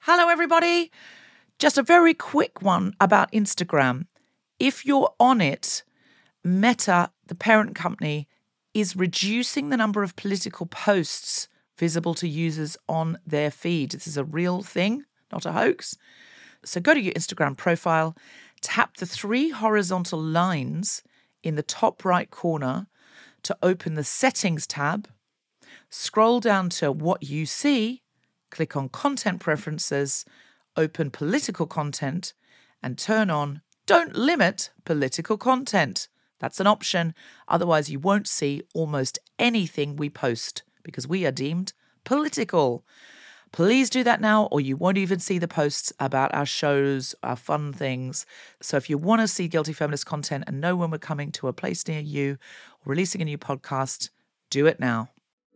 Hello, everybody. Just a very quick one about Instagram. If you're on it, Meta, the parent company, is reducing the number of political posts visible to users on their feed. This is a real thing, not a hoax. So go to your Instagram profile, tap the 3 horizontal lines in the top right corner to open the Settings tab, scroll down to What You See, click on Content Preferences, open Political Content, and turn on Don't Limit Political Content. That's an option. Otherwise, you won't see almost anything we post because we are deemed political. Please do that now, or you won't even see the posts about our shows, our fun things. So if you want to see Guilty Feminist content and know when we're coming to a place near you or releasing a new podcast, do it now.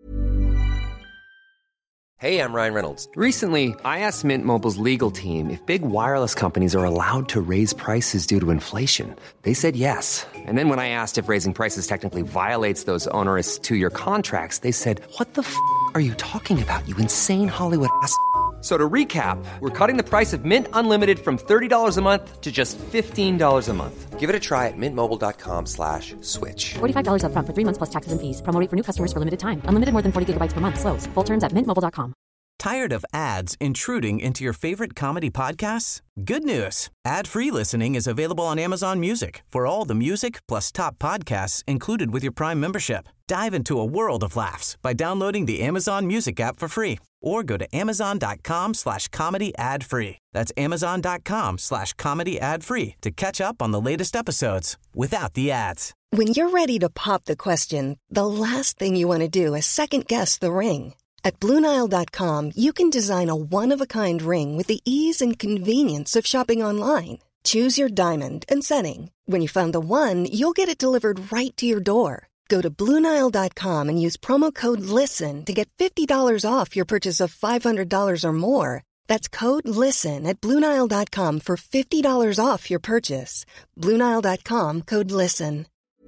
Hey, I'm Ryan Reynolds. Recently, I asked Mint Mobile's legal team if big wireless companies are allowed to raise prices due to inflation. They said yes. And then when I asked if raising prices technically violates those onerous 2-year contracts, they said, "What the f*** are you talking about, you insane Hollywood ass?" So to recap, we're cutting the price of Mint Unlimited from $30 a month to just $15 a month. Give it a try at mintmobile.com/switch. $45 up front for 3 months plus taxes and fees. Promo rate for new customers for limited time. Unlimited more than 40 gigabytes per month. Slows full terms at mintmobile.com. Tired of ads intruding into your favorite comedy podcasts? Good news. Ad-free listening is available on Amazon Music for all the music plus top podcasts included with your Prime membership. Dive into a world of laughs by downloading the Amazon Music app for free or go to amazon.com/comedy ad-free. That's amazon.com/comedy ad-free to catch up on the latest episodes without the ads. When you're ready to pop the question, the last thing you want to do is second-guess the ring. At BlueNile.com, you can design a one-of-a-kind ring with the ease and convenience of shopping online. Choose your diamond and setting. When you find the one, you'll get it delivered right to your door. Go to BlueNile.com and use promo code LISTEN to get $50 off your purchase of $500 or more. That's code LISTEN at BlueNile.com for $50 off your purchase. BlueNile.com, code LISTEN.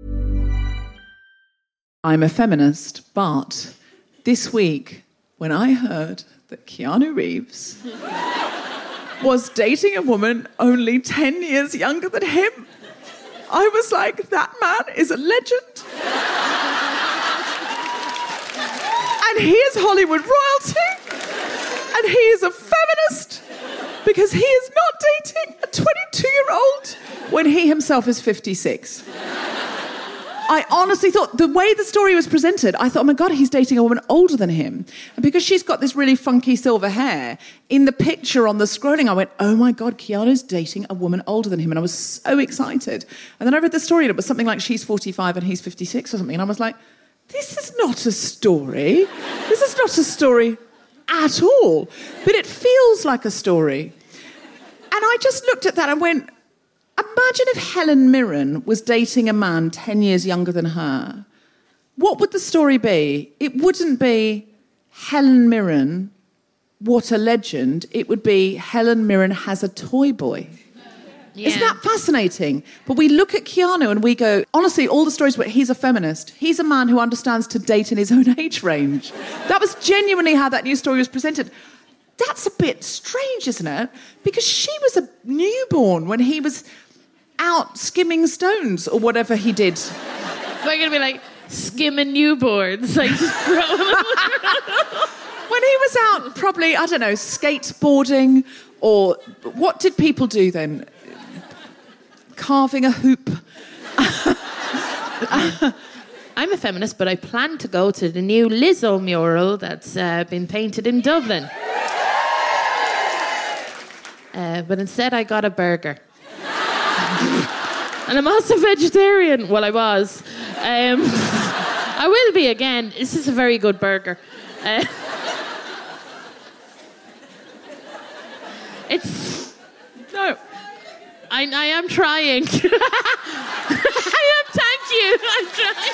I'm a feminist, but this week, when I heard that Keanu Reeves was dating a woman only 10 years younger than him, I was like, that man is a legend. And he is Hollywood royalty. And he is a feminist because he is not dating a 22-year-old when he himself is 56. I honestly thought, the way the story was presented, I thought, oh my God, he's dating a woman older than him. And because she's got this really funky silver hair, in the picture on the scrolling, I went, oh my God, Keanu's dating a woman older than him. And I was so excited. And then I read the story and it was something like she's 45 and he's 56 or something. And I was like, this is not a story. This is not a story at all. But it feels like a story. And I just looked at that and went, imagine if Helen Mirren was dating a man 10 years younger than her. What would the story be? It wouldn't be Helen Mirren, what a legend. It would be Helen Mirren has a toy boy. Yeah. Isn't that fascinating? But we look at Keanu and we go, honestly, all the stories where he's a feminist. He's a man who understands to date in his own age range. That was genuinely how that news story was presented. That's a bit strange, isn't it? Because she was a newborn when he was out skimming stones or whatever he did. So I'm going to be like, skimming newborns, like just throwing them around. When he was out, probably, I don't know, skateboarding, or what did people do then? Carving a hoop. I'm a feminist, but I plan to go to the new Lizzo mural that's been painted in Dublin. But instead I got a burger. And I'm also vegetarian. Well, I was. I will be again. This is a very good burger. It's... No. I am trying. I am, thank you. I'm trying.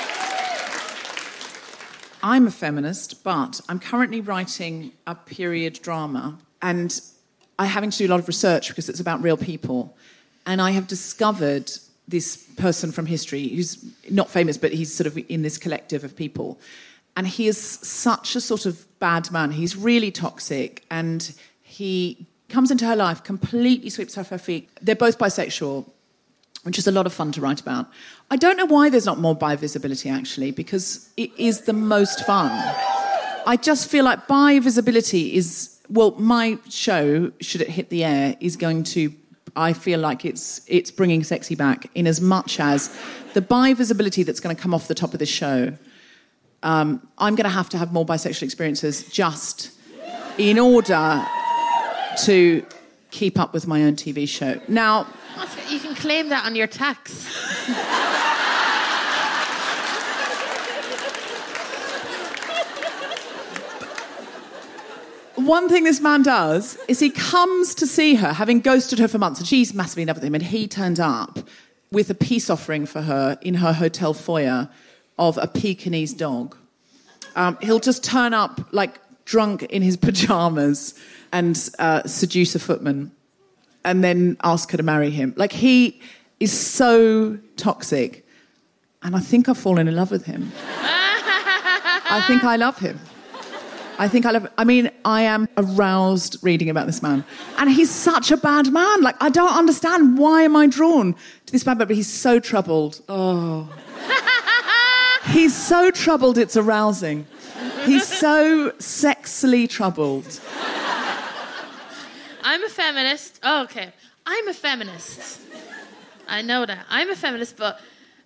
I'm a feminist, but I'm currently writing a period drama, and I'm having to do a lot of research because it's about real people. And I have discovered this person from history who's not famous, but he's sort of in this collective of people. And he is such a sort of bad man. He's really toxic, and He comes into her life, completely sweeps her off her feet. They're both bisexual, which is a lot of fun to write about. I don't know why there's not more bi-visibility, actually, because it is the most fun. I just feel like bi-visibility is... Well, my show, should it hit the air, is going to... I feel like it's bringing sexy back in as much as the bi-visibility that's going to come off the top of this show. I'm going to have more bisexual experiences just in order to keep up with my own TV show. Now... You can claim that on your tax. One thing this man does is he comes to see her, having ghosted her for months, and she's massively in love with him, and he turns up with a peace offering for her in her hotel foyer of a Pekingese dog. He'll just turn up, like, drunk in his pyjamas and seduce a footman and then ask her to marry him. Like, he is so toxic, and I think I've fallen in love with him. I think I love him. I mean, I am aroused reading about this man. And he's such a bad man. Like, I don't understand. Why am I drawn to this bad man? But he's so troubled. Oh. He's so troubled, it's arousing. He's so sexily troubled. I'm a feminist. Oh, okay. I'm a feminist. I know that. I'm a feminist, but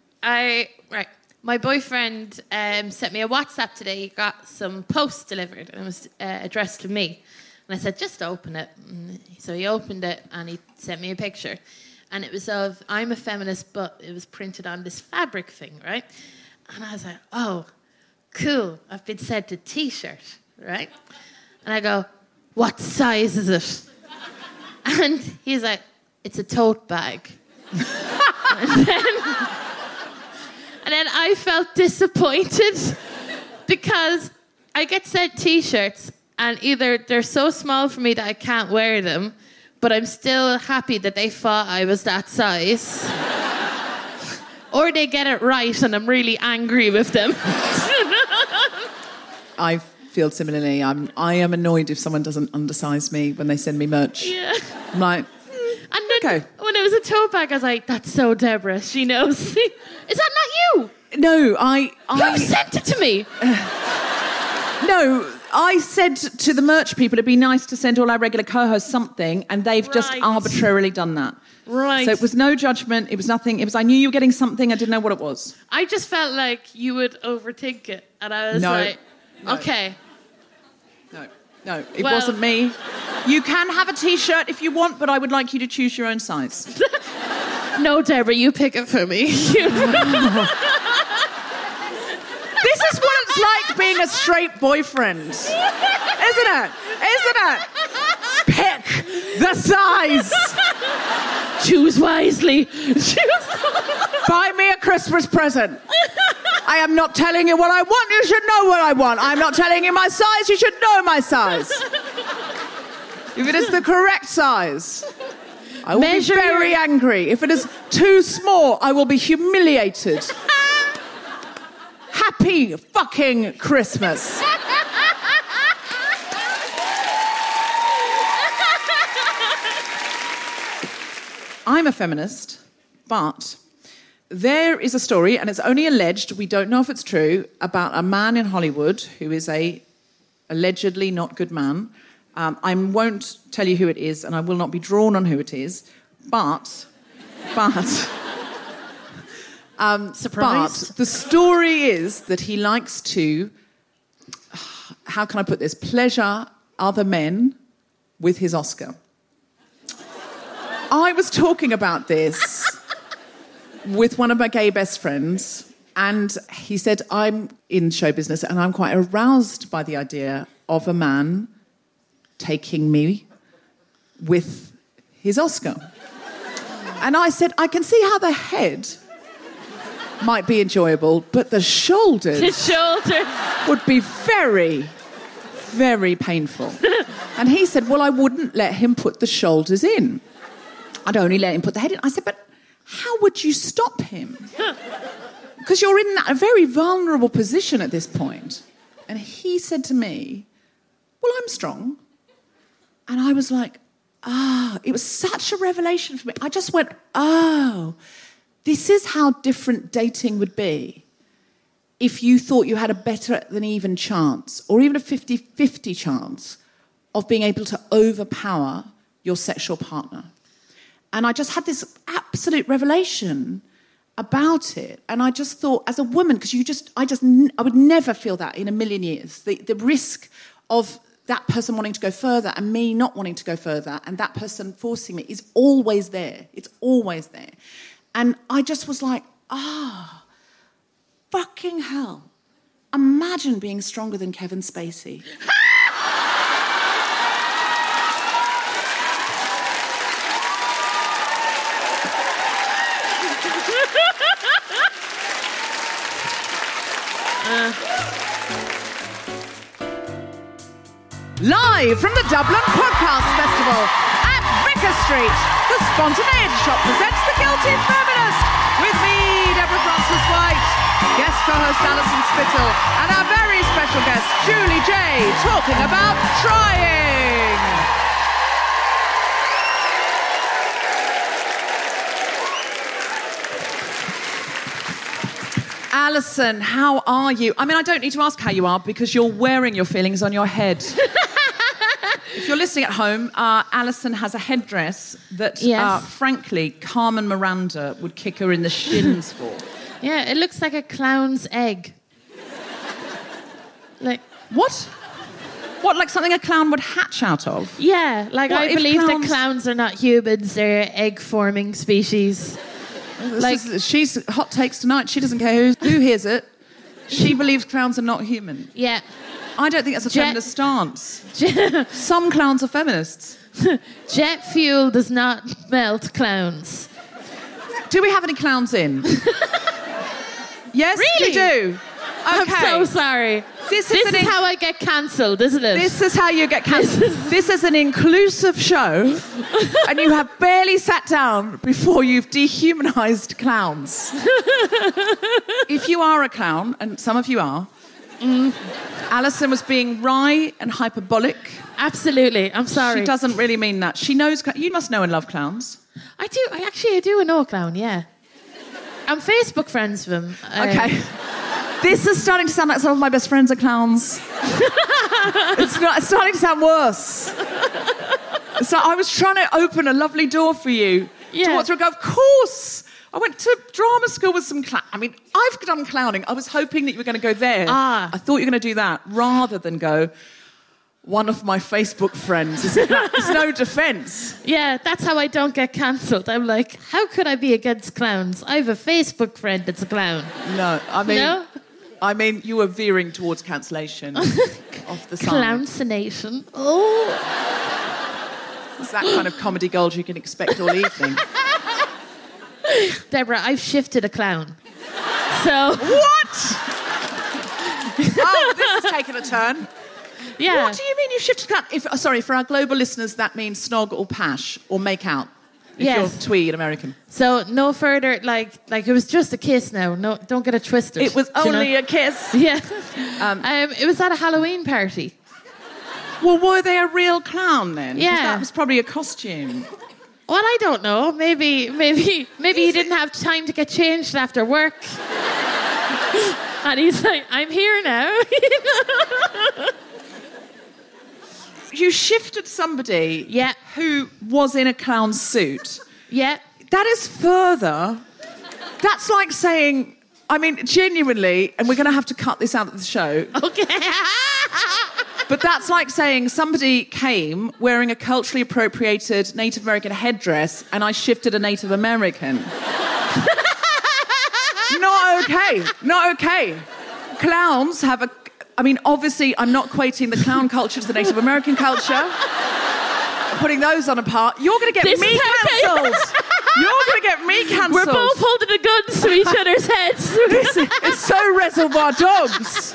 my boyfriend sent me a WhatsApp today. He got some posts delivered, and it was addressed to me. And I said, just open it. So he opened it, and he sent me a picture. And it was of, I'm a feminist, but it was printed on this fabric thing, right? And I was like, oh, cool. I've been sent a T-shirt, right? And I go, what size is it? And he's like, it's a tote bag. And then I felt disappointed because I get sent T-shirts and either they're so small for me that I can't wear them, but I'm still happy that they thought I was that size. Or they get it right and I'm really angry with them. I feel similarly. I am annoyed if someone doesn't undersize me when they send me merch. Yeah. I'm like, and then when it was a tote bag, I was like, that's so Deborah. She knows. Is that not you? No, You sent it to me. No, I said to the merch people it'd be nice to send all our regular co-hosts something, and they've just arbitrarily done that. Right. So it was no judgment. It was nothing. It was I knew you were getting something. I didn't know what it was. I just felt like you would overthink it. And I was okay. No, it wasn't me. You can have a T-shirt if you want, but I would like you to choose your own size. No, Deborah, you pick it for me. This is what it's like being a straight boyfriend. Isn't it? Pick the size. Choose wisely. Buy me a Christmas present. I am not telling you what I want. You should know what I want. I'm not telling you my size. You should know my size. If it is the correct size, I will be very angry. If it is too small, I will be humiliated. Happy fucking Christmas. I'm a feminist, but there is a story, and it's only alleged, we don't know if it's true, about a man in Hollywood who is a allegedly not good man. I won't tell you who it is, and I will not be drawn on who it is, but surprised. But the story is that he likes to, how can I put this, pleasure other men with his Oscar. I was talking about this with one of my gay best friends, and he said, I'm in show business and I'm quite aroused by the idea of a man taking me with his Oscar. And I said, I can see how the head might be enjoyable, but the shoulders would be very, very painful. And he said, well, I wouldn't let him put the shoulders in. I'd only let him put the head in. I said, but how would you stop him? Because you're in a very vulnerable position at this point. And he said to me, well, I'm strong. And I was like, it was such a revelation for me. I just went, this is how different dating would be if you thought you had a better than even chance, or even a 50-50 chance of being able to overpower your sexual partner. And I just had this absolute revelation about it. And I just thought, as a woman, because I would never feel that in a million years. The risk of that person wanting to go further and me not wanting to go further and that person forcing me is always there. It's always there. And I just was like, fucking hell. Imagine being stronger than Kevin Spacey. Live from the Dublin Podcast Festival at Vicar Street, the Spontaneity Shop presents The Guilty Feminist with me, Deborah Frances-White, guest co-host Alison Spittle, and our very special guest, Julie J, talking about trying. Alison, how are you? I mean, I don't need to ask how you are because you're wearing your feelings on your head. If you're listening at home, Alison has a headdress that, frankly, Carmen Miranda would kick her in the shins for. Yeah, it looks like a clown's egg. Like... What? What, like something a clown would hatch out of? Yeah, like I believe that clowns are not humans, they're egg-forming species. She's hot takes tonight. She doesn't care who hears it. She believes clowns are not human. Yeah. I don't think that's a feminist stance. Some clowns are feminists. Jet fuel does not melt clowns. Do we have any clowns in? Yes, really? We do. Okay. I'm so sorry. This is how I get cancelled, isn't it? This is how you get cancelled. This is an inclusive show, and you have barely sat down before you've dehumanised clowns. If you are a clown, and some of you are, Alison was being wry and hyperbolic. Absolutely. I'm sorry. She doesn't really mean that. She knows... You must know and love clowns. I do. I do know a clown, yeah. I'm Facebook friends with him. Okay. This is starting to sound like some of my best friends are clowns. It's starting to sound worse. So I was trying to open a lovely door for you to walk through and go, of course. I went to drama school with some clown. I mean, I've done clowning. I was hoping that you were going to go there. I thought you were going to do that rather than go, one of my Facebook friends. It's no defence. Yeah, that's how I don't get cancelled. I'm like, how could I be against clowns? I have a Facebook friend that's a clown. No, I mean, you were veering towards cancellation off the side. Clowncination. Oh. It's that kind of comedy gold you can expect all evening. Deborah, I've shifted a clown. So... What? Oh, this has taken a turn. Yeah. What do you mean you shifted clown? Sorry, for our global listeners, that means snog or pash or make out. If you're twee and American. So no further, like it was just a kiss now. No, don't get it twisted. It was only a kiss. Yeah. It was at a Halloween party. Well, were they a real clown then? Yeah. That was probably a costume. Well, I don't know. Maybe he didn't have time to get changed after work. And he's like, I'm here now. You shifted somebody who was in a clown suit. Yeah. That is further. That's like saying, I mean, genuinely, and we're going to have to cut this out of the show. Okay. But that's like saying somebody came wearing a culturally appropriated Native American headdress and I shifted a Native American. Not okay. Not okay. Clowns have a... I mean, obviously, I'm not equating the clown culture to the Native American culture. Putting those on a par. You're going to get me cancelled. You're going to get me cancelled. We're both holding the guns to each other's heads. It's so Reservoir Dogs.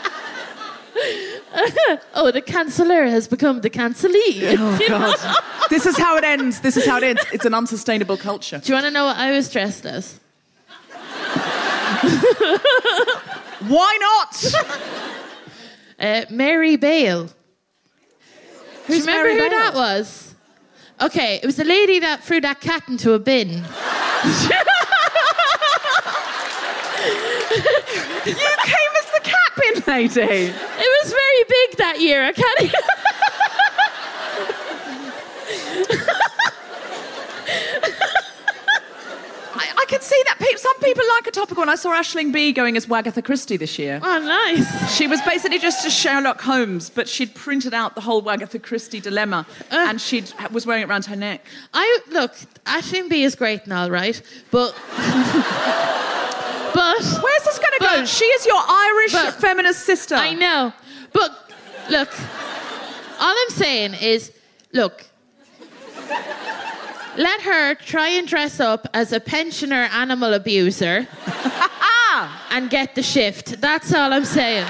Oh, the canceller has become the cancellee. Oh, God. This is how it ends. This is how it ends. It's an unsustainable culture. Do you want to know what I was dressed as? Why not? Mary Bale. Do you remember who that was? Okay, it was the lady that threw that cat into a bin. You came as the cat bin lady. It was very big that year. I can't. I can see that. Some people like a topical one. I saw Aisling Bea going as Wagatha Christie this year. Oh, nice. She was basically just a Sherlock Holmes, but she'd printed out the whole Wagatha Christie dilemma and she was wearing it around her neck. Look, Aisling Bea is great and all, right? But... Where's this going to go? She is your Irish feminist sister. I know. But, look, all I'm saying is, look... Let her try and dress up as a pensioner animal abuser and get the shift. That's all I'm saying.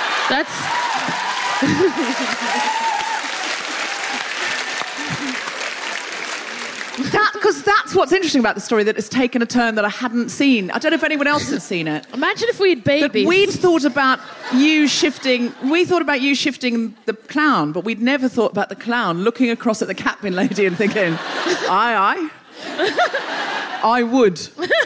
Because that's what's interesting about the story, that it's taken a turn that I hadn't seen. I don't know if anyone else had seen it. Imagine if we had babies. That we'd thought about you shifting... We thought about you shifting the clown, but we'd never thought about the clown looking across at the cat bin lady and thinking, aye. I would.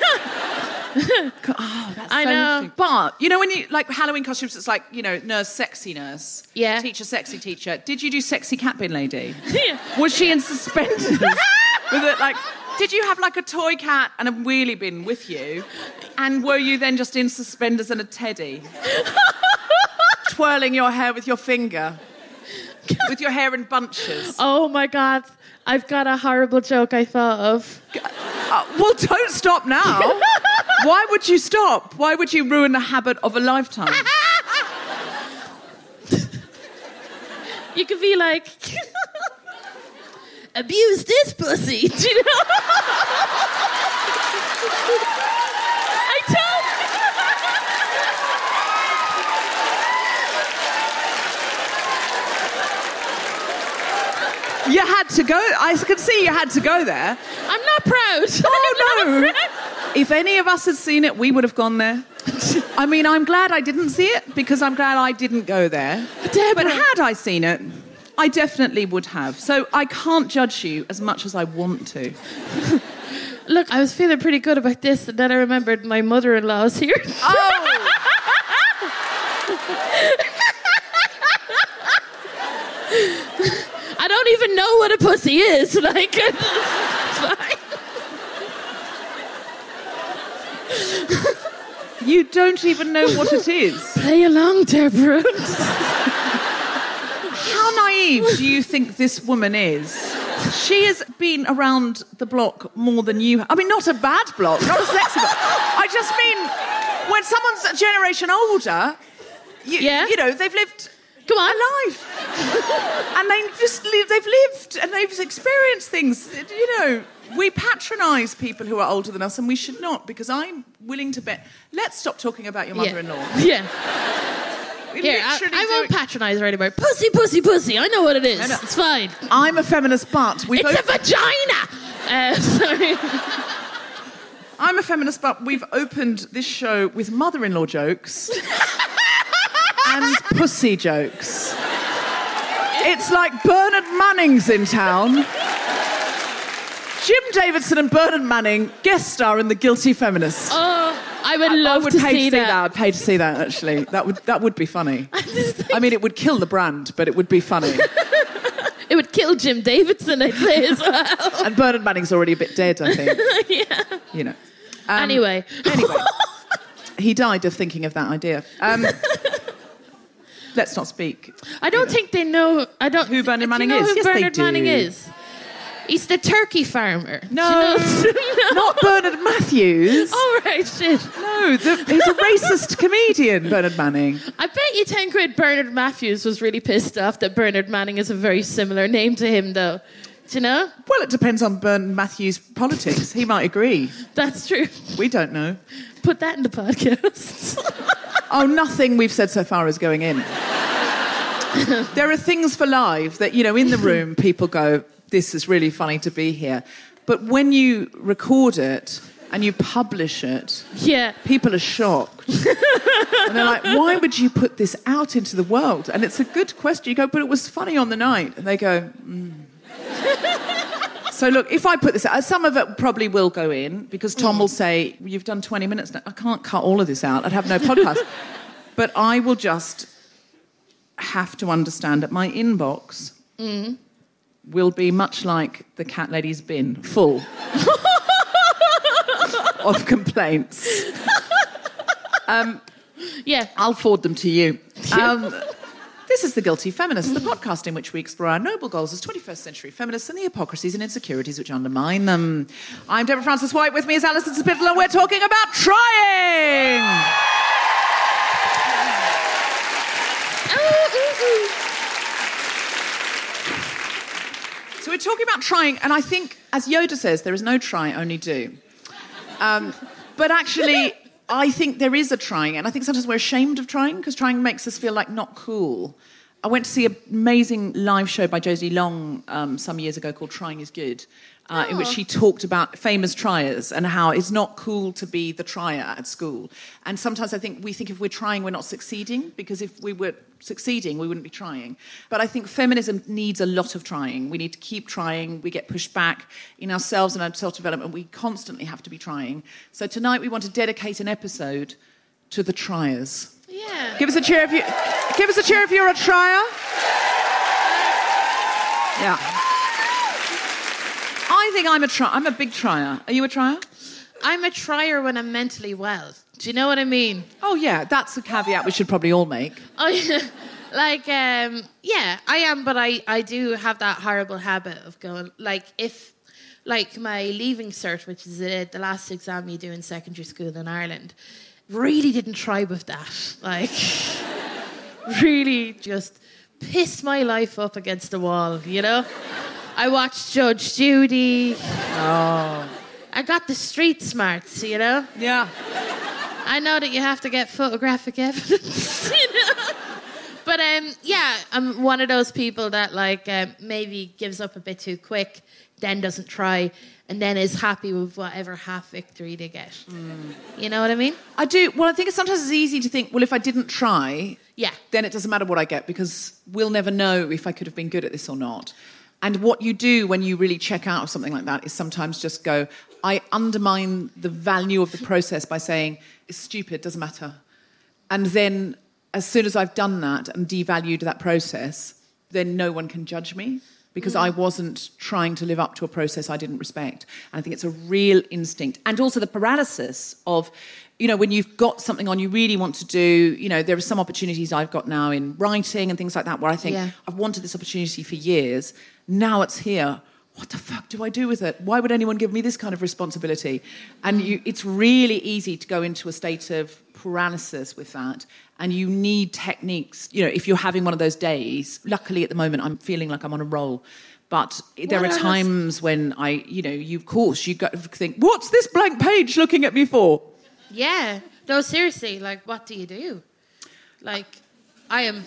Oh, that's I so know. interesting. But, you know, when you... Like, Halloween costumes, it's like, you know, nurse, sexy nurse. Yeah. Teacher, sexy teacher. Did you do sexy cat bin lady? Yeah. Was she in suspenders? With it, like... Did you have, like, a toy cat and a wheelie bin with you? And were you then just in suspenders and a teddy? Twirling your hair with your finger? With your hair in bunches? Oh, my God. I've got a horrible joke I thought of. Well, don't stop now. Why would you stop? Why would you ruin the habit of a lifetime? You could be like... Abuse this pussy. Do you know? I You had to go. I could see you had to go there. I'm not proud. Oh, no. If any of us had seen it, we would have gone there. I mean, I'm glad I didn't see it because I'm glad I didn't go there. Deborah. But had I seen it, I definitely would have. So I can't judge you as much as I want to. Look, I was feeling pretty good about this, and then I remembered my mother-in-law's here. Oh! I don't even know what a pussy is. Like, it's fine. You don't even know what it is. Play along, Deborah. How naive do you think this woman is? She has been around the block more than you have. I mean, not a bad block, not a sexy block. I just mean, when someone's a generation older, you know, they've lived a life. And they've lived and they've experienced things. You know, we patronise people who are older than us, and we should not, because I'm willing to bet... Let's stop talking about your mother-in-law. Yeah. Here, I won't patronise her anymore. Pussy, pussy, pussy. I know what it is. No. It's fine. I'm a feminist, but... It's a vagina! Sorry. I'm a feminist, but we've opened this show with mother-in-law jokes and pussy jokes. It's like Bernard Manning's in town. Jim Davidson and Bernard Manning guest star in The Guilty Feminist. Oh, I would love to see that. I'd pay to see that, actually. That would be funny. I mean, it would kill the brand, but it would be funny. It would kill Jim Davidson, I'd say, as well. And Bernard Manning's already a bit dead, I think. Yeah. You know. Anyway. He died of thinking of that idea. Let's not speak. I don't think they know... Who Bernard Manning is? Do you know who Yes, Bernard they do. Manning is? He's the turkey farmer. No, not Bernard Matthews. Oh, right, shit. No, he's a racist comedian, Bernard Manning. I bet you 10 quid Bernard Matthews was really pissed off that Bernard Manning is a very similar name to him, though. Do you know? Well, it depends on Bernard Matthews' politics. He might agree. That's true. We don't know. Put that in the podcast. Oh, nothing we've said so far is going in. There are things for live that, you know, in the room, people go... This is really funny to be here. But when you record it, and you publish it, Yeah. people are shocked. And they're like, why would you put this out into the world? And it's a good question. You go, but it was funny on the night. And they go, So look, if I put this out, some of it probably will go in, because Tom will say, you've done 20 minutes now. I can't cut all of this out. I'd have no podcast. But I will just have to understand that my inbox will be much like the cat lady's bin, full of complaints. Yeah. I'll forward them to you. This is The Guilty Feminist, the podcast in which we explore our noble goals as 21st century feminists and the hypocrisies and insecurities which undermine them. I'm Deborah Frances White, with me is Alison Spittle, and we're talking about trying! So we're talking about trying, and I think, as Yoda says, there is no try, only do. But actually, I think there is a trying, and I think sometimes we're ashamed of trying, because trying makes us feel like not cool. I went to see an amazing live show by Josie Long some years ago called Trying is Good, in which she talked about famous triers and how it's not cool to be the trier at school. And sometimes I think we think if we're trying, we're not succeeding, because if we were succeeding, we wouldn't be trying. But I think feminism needs a lot of trying. We need to keep trying. We get pushed back in ourselves and our self-development. We constantly have to be trying. So tonight we want to dedicate an episode to the triers. Yeah. Give us a cheer if you're a trier. Yeah. I think I'm a big trier. Are you a trier? I'm a trier when I'm mentally well. Do you know what I mean? Oh, yeah. That's a caveat we should probably all make. Oh, yeah. Like, yeah, I am, but I do have that horrible habit of going, like, if, like, my leaving cert, which is the last exam you do in secondary school in Ireland, really didn't try with that. Like, really just pissed my life up against the wall, you know? I watched Judge Judy. Oh. I got the street smarts, you know? Yeah. I know that you have to get photographic evidence, you know? But, yeah, I'm one of those people that, like, maybe gives up a bit too quick, then doesn't try, and then is happy with whatever half victory they get. You know what I mean? I do. Well, I think sometimes it's easy to think, well, if I didn't try, then it doesn't matter what I get, because we'll never know if I could have been good at this or not. And what you do when you really check out of something like that is sometimes just go, I undermine the value of the process by saying, it's stupid, doesn't matter. And then as soon as I've done that and devalued that process, then no one can judge me, because I wasn't trying to live up to a process I didn't respect. And I think it's a real instinct. And also the paralysis of, you know, when you've got something on you really want to do, you know, there are some opportunities I've got now in writing and things like that where I think, I've wanted this opportunity for years. Now it's here. What the fuck do I do with it? Why would anyone give me this kind of responsibility? And it's really easy to go into a state of paralysis with that. And you need techniques. You know, if you're having one of those days, luckily at the moment I'm feeling like I'm on a roll. But there are times when of course, you've got to think, what's this blank page looking at me for? Yeah. No, seriously, like, what do you do? Like, I am...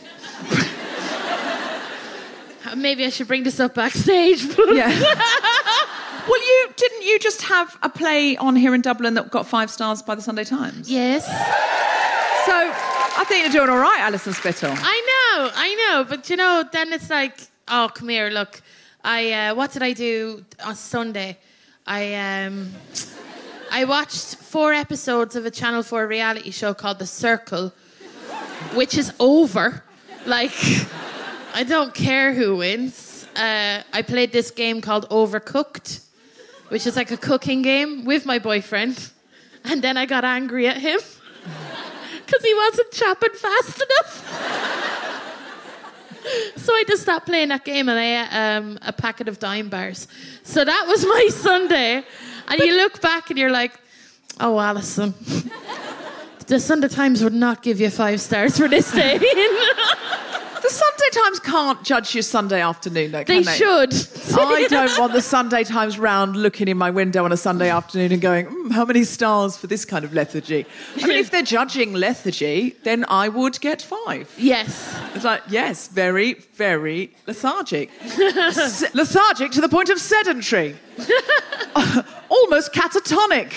Maybe I should bring this up backstage. Yeah. Well, didn't you just have a play on here in Dublin that got 5 stars by the Sunday Times? Yes. So I think you're doing all right, Alison Spittle. I know. But, you know, then it's like, oh, come here, look. What did I do on Sunday? I watched 4 episodes of a Channel 4 reality show called The Circle, which is over. Like... I don't care who wins. I played this game called Overcooked, which is like a cooking game with my boyfriend. And then I got angry at him because he wasn't chopping fast enough. So I just stopped playing that game and I ate a packet of Dime bars. So that was my Sunday. And you look back and you're like, oh, Alison, the Sunday Times would not give you 5 stars for this day. The Sunday Times can't judge your Sunday afternoon, though, can they? should. I don't want the Sunday Times round looking in my window on a Sunday afternoon and going, how many stars for this kind of lethargy? I mean, if they're judging lethargy, then I would get 5. Yes. It's like, yes, very, very lethargic. Lethargic to the point of sedentary. Almost catatonic.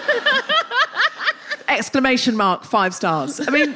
Exclamation mark, 5 stars. I mean,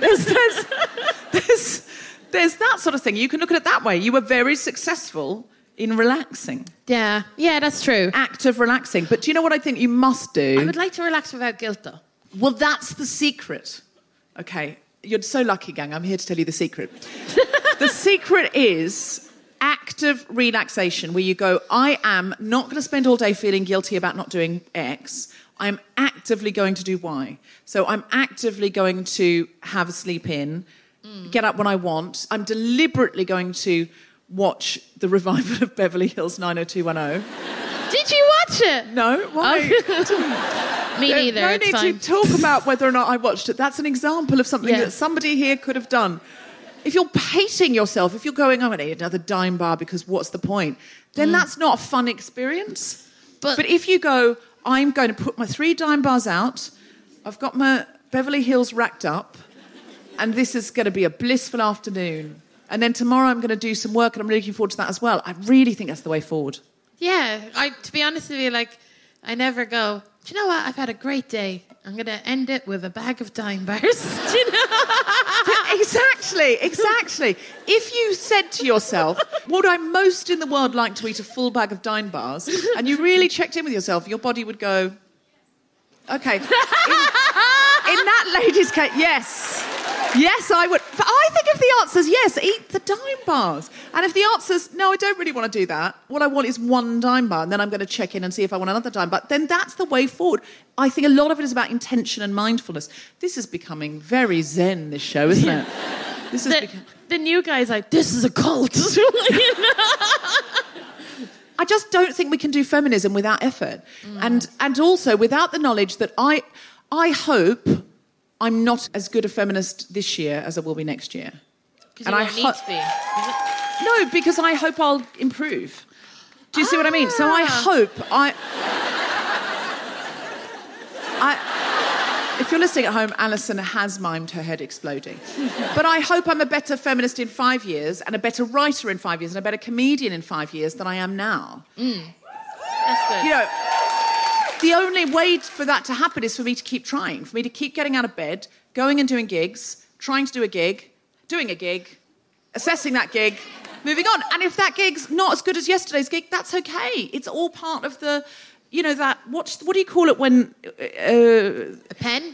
there's that sort of thing. You can look at it that way. You were very successful in relaxing. Yeah, that's true. Act of relaxing. But do you know what I think you must do? I would like to relax without guilt, though. Well, that's the secret. Okay, you're so lucky, gang. I'm here to tell you the secret. The secret is active relaxation, where you go, I am not going to spend all day feeling guilty about not doing X. I'm actively going to do Y. So I'm actively going to have a sleep in, get up when I want. I'm deliberately going to watch the revival of Beverly Hills 90210. Did you watch it? No, why? Me neither. No it's need fine. to talk about whether or not I watched it. That's an example of something that somebody here could have done. If you're hating yourself, if you're going, I'm going to eat another dime bar because what's the point? Then that's not a fun experience. But if you go, I'm going to put my 3 dime bars out, I've got my Beverly Hills racked up, and this is going to be a blissful afternoon. And then tomorrow I'm going to do some work, and I'm really looking forward to that as well. I really think that's the way forward. Yeah, to be honest with you, like, I never go, do you know what? I've had a great day. I'm going to end it with a bag of dime bars. Do you know? Exactly. If you said to yourself, would I most in the world like to eat a full bag of dime bars? And you really checked in with yourself, your body would go, okay. In that lady's case, yes. Yes, I would. But I think if the answer's yes, eat the dime bars. And if the answer's no, I don't really want to do that. What I want is 1 dime bar, and then I'm going to check in and see if I want another dime bar. Then that's the way forward. I think a lot of it is about intention and mindfulness. This is becoming very zen, this show, isn't it? This is the new guy's like, this is a cult. I just don't think we can do feminism without effort. And also without the knowledge that I hope I'm not as good a feminist this year as I will be next year. Because you won't need to be. No, because I hope I'll improve. Do you see what I mean? So I hope if you're listening at home, Alison has mimed her head exploding. But I hope I'm a better feminist in 5 years, and a better writer in 5 years, and a better comedian in 5 years than I am now. That's good. You know, the only way for that to happen is for me to keep trying, for me to keep getting out of bed, going and doing gigs, trying to do a gig, doing a gig, assessing that gig, moving on. And if that gig's not as good as yesterday's gig, that's okay. It's all part of the, you know, that, what do you call it when... a pen?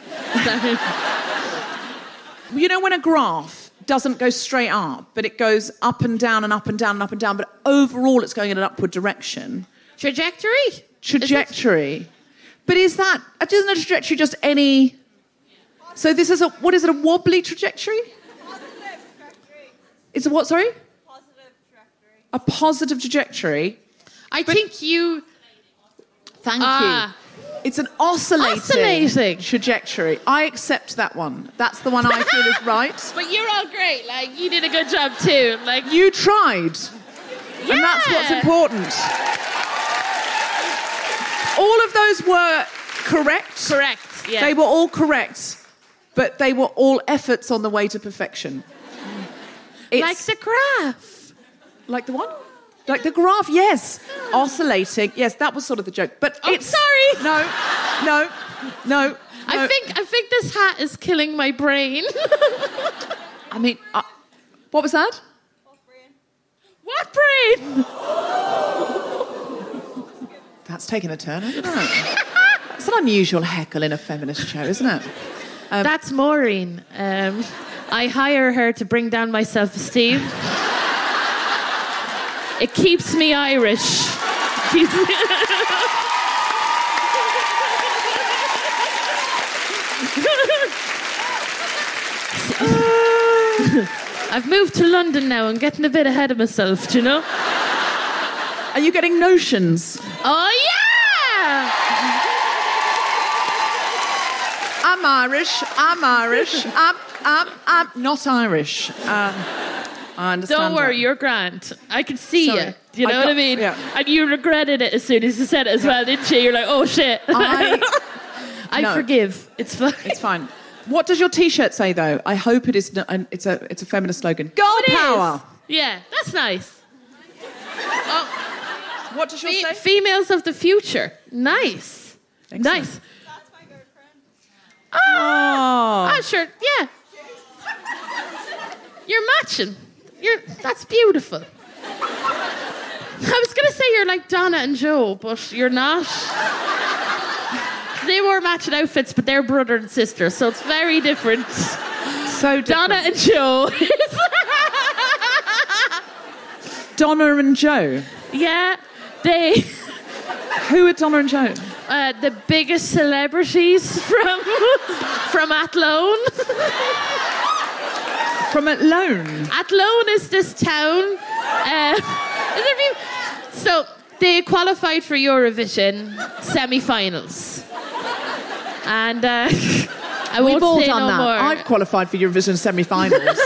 You know when a graph doesn't go straight up, but it goes up and down and up and down and up and down, but overall it's going in an upward direction. Trajectory. But isn't a trajectory just any... So this is a wobbly trajectory? Positive trajectory. It's a what, sorry? Positive trajectory. A positive trajectory. I think you... Thank you. It's an oscillating trajectory. I accept that one. That's the one I feel is right. But you're all great. Like, you did a good job too. Like, you tried. Yeah. And that's what's important. All of those were correct. Correct, yeah. They were all correct, but they were all efforts on the way to perfection. Like the graph. Like the one? Like the graph, yes. Oscillating, yes, that was sort of the joke. But sorry. No. I think this hat is killing my brain. I mean, what was that? What brain? That's taken a turn, hasn't it? It's an unusual heckle in a feminist show, isn't it? That's Maureen. I hire her to bring down my self-esteem. It keeps me Irish. I've moved to London now. I'm getting a bit ahead of myself, do you know? Are you getting notions? Oh, yeah! I'm Irish. I'm not Irish. I understand. Don't worry, that. you're grand. I could see Sorry. you. Do you know what I mean? Yeah. And you regretted it as soon as you said it as well, didn't you? You're like, oh shit. I No. forgive. It's fine. It's fine. What does your T-shirt say, though? I hope it is. It's a feminist slogan. Girl It power. is. Yeah, that's nice. What does yours say? Females of the future. Nice. Excellent. Nice. That's my girlfriend. Oh. Sure. Yeah. You're matching. That's beautiful. I was gonna say you're like Donna and Joe, but you're not. They wore matching outfits, but they're brother and sister, so it's very different. So different. Donna and Joe. Donna and Joe. Yeah, they. Who are Donna and Joe? The biggest celebrities from Athlone. From Athlone. Athlone is this town. So they qualified for Eurovision semi-finals, and I won't We've all say done no that. more. I've qualified for Eurovision semi-finals.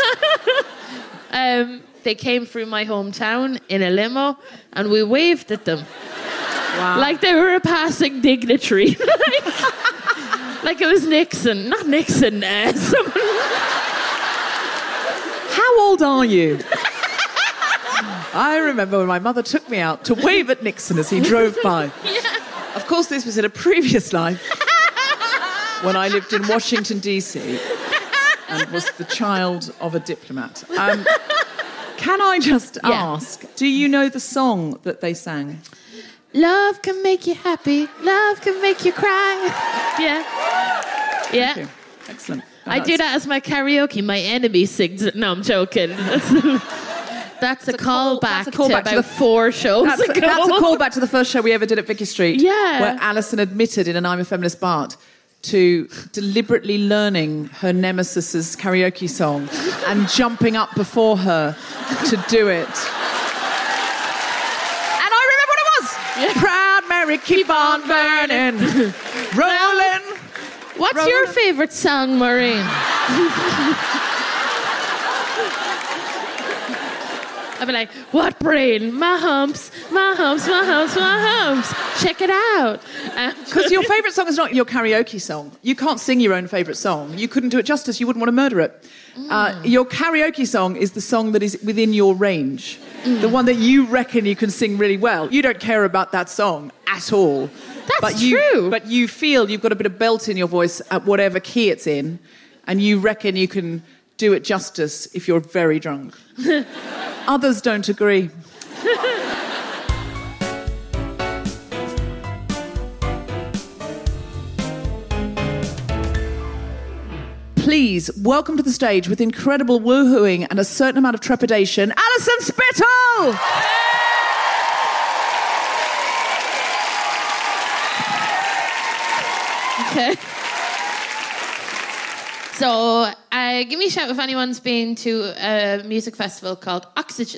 They came through my hometown in a limo, and we waved at them. Wow. Like they were a passing dignitary. like it was Nixon. Not Nixon, someone. How old are you? I remember when my mother took me out to wave at Nixon as he drove by. Yeah. Of course, this was in a previous life when I lived in Washington, D.C. and was the child of a diplomat. Can I just ask, do you know the song that they sang? Love can make you happy. Love can make you cry. Yeah. Yeah. Thank you. Excellent. I do that as my karaoke. My enemy sings it. No, I'm joking. That's a callback to about 4 shows That's ago. a callback to the first show we ever did at Vicky Street. Yeah. Where Alison admitted in an I'm a Feminist Bart to deliberately learning her nemesis's karaoke song and jumping up before her to do it. And I remember what it was. Yeah. Proud Mary, keep on burning, rolling. What's your favourite song, Maureen? I'd be like, what brain? My humps, my humps, my humps, my humps. Check it out. Because your favourite song is not your karaoke song. You can't sing your own favourite song. You couldn't do it justice. You wouldn't want to murder it. Your karaoke song is the song that is within your range. The one that you reckon you can sing really well. You don't care about that song at all. That's true. But you feel you've got a bit of belt in your voice at whatever key it's in, and you reckon you can do it justice if you're very drunk. Others don't agree. Please welcome to the stage with incredible woohooing and a certain amount of trepidation, Alison Spittle! Okay. So, give me a shout if anyone's been to a music festival called Oxygen.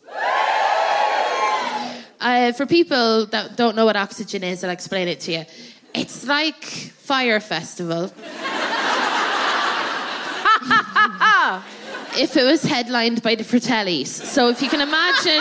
For people that don't know what Oxygen is, I'll explain it to you. It's like Fire Festival. If it was headlined by the Fratellis. So if you can imagine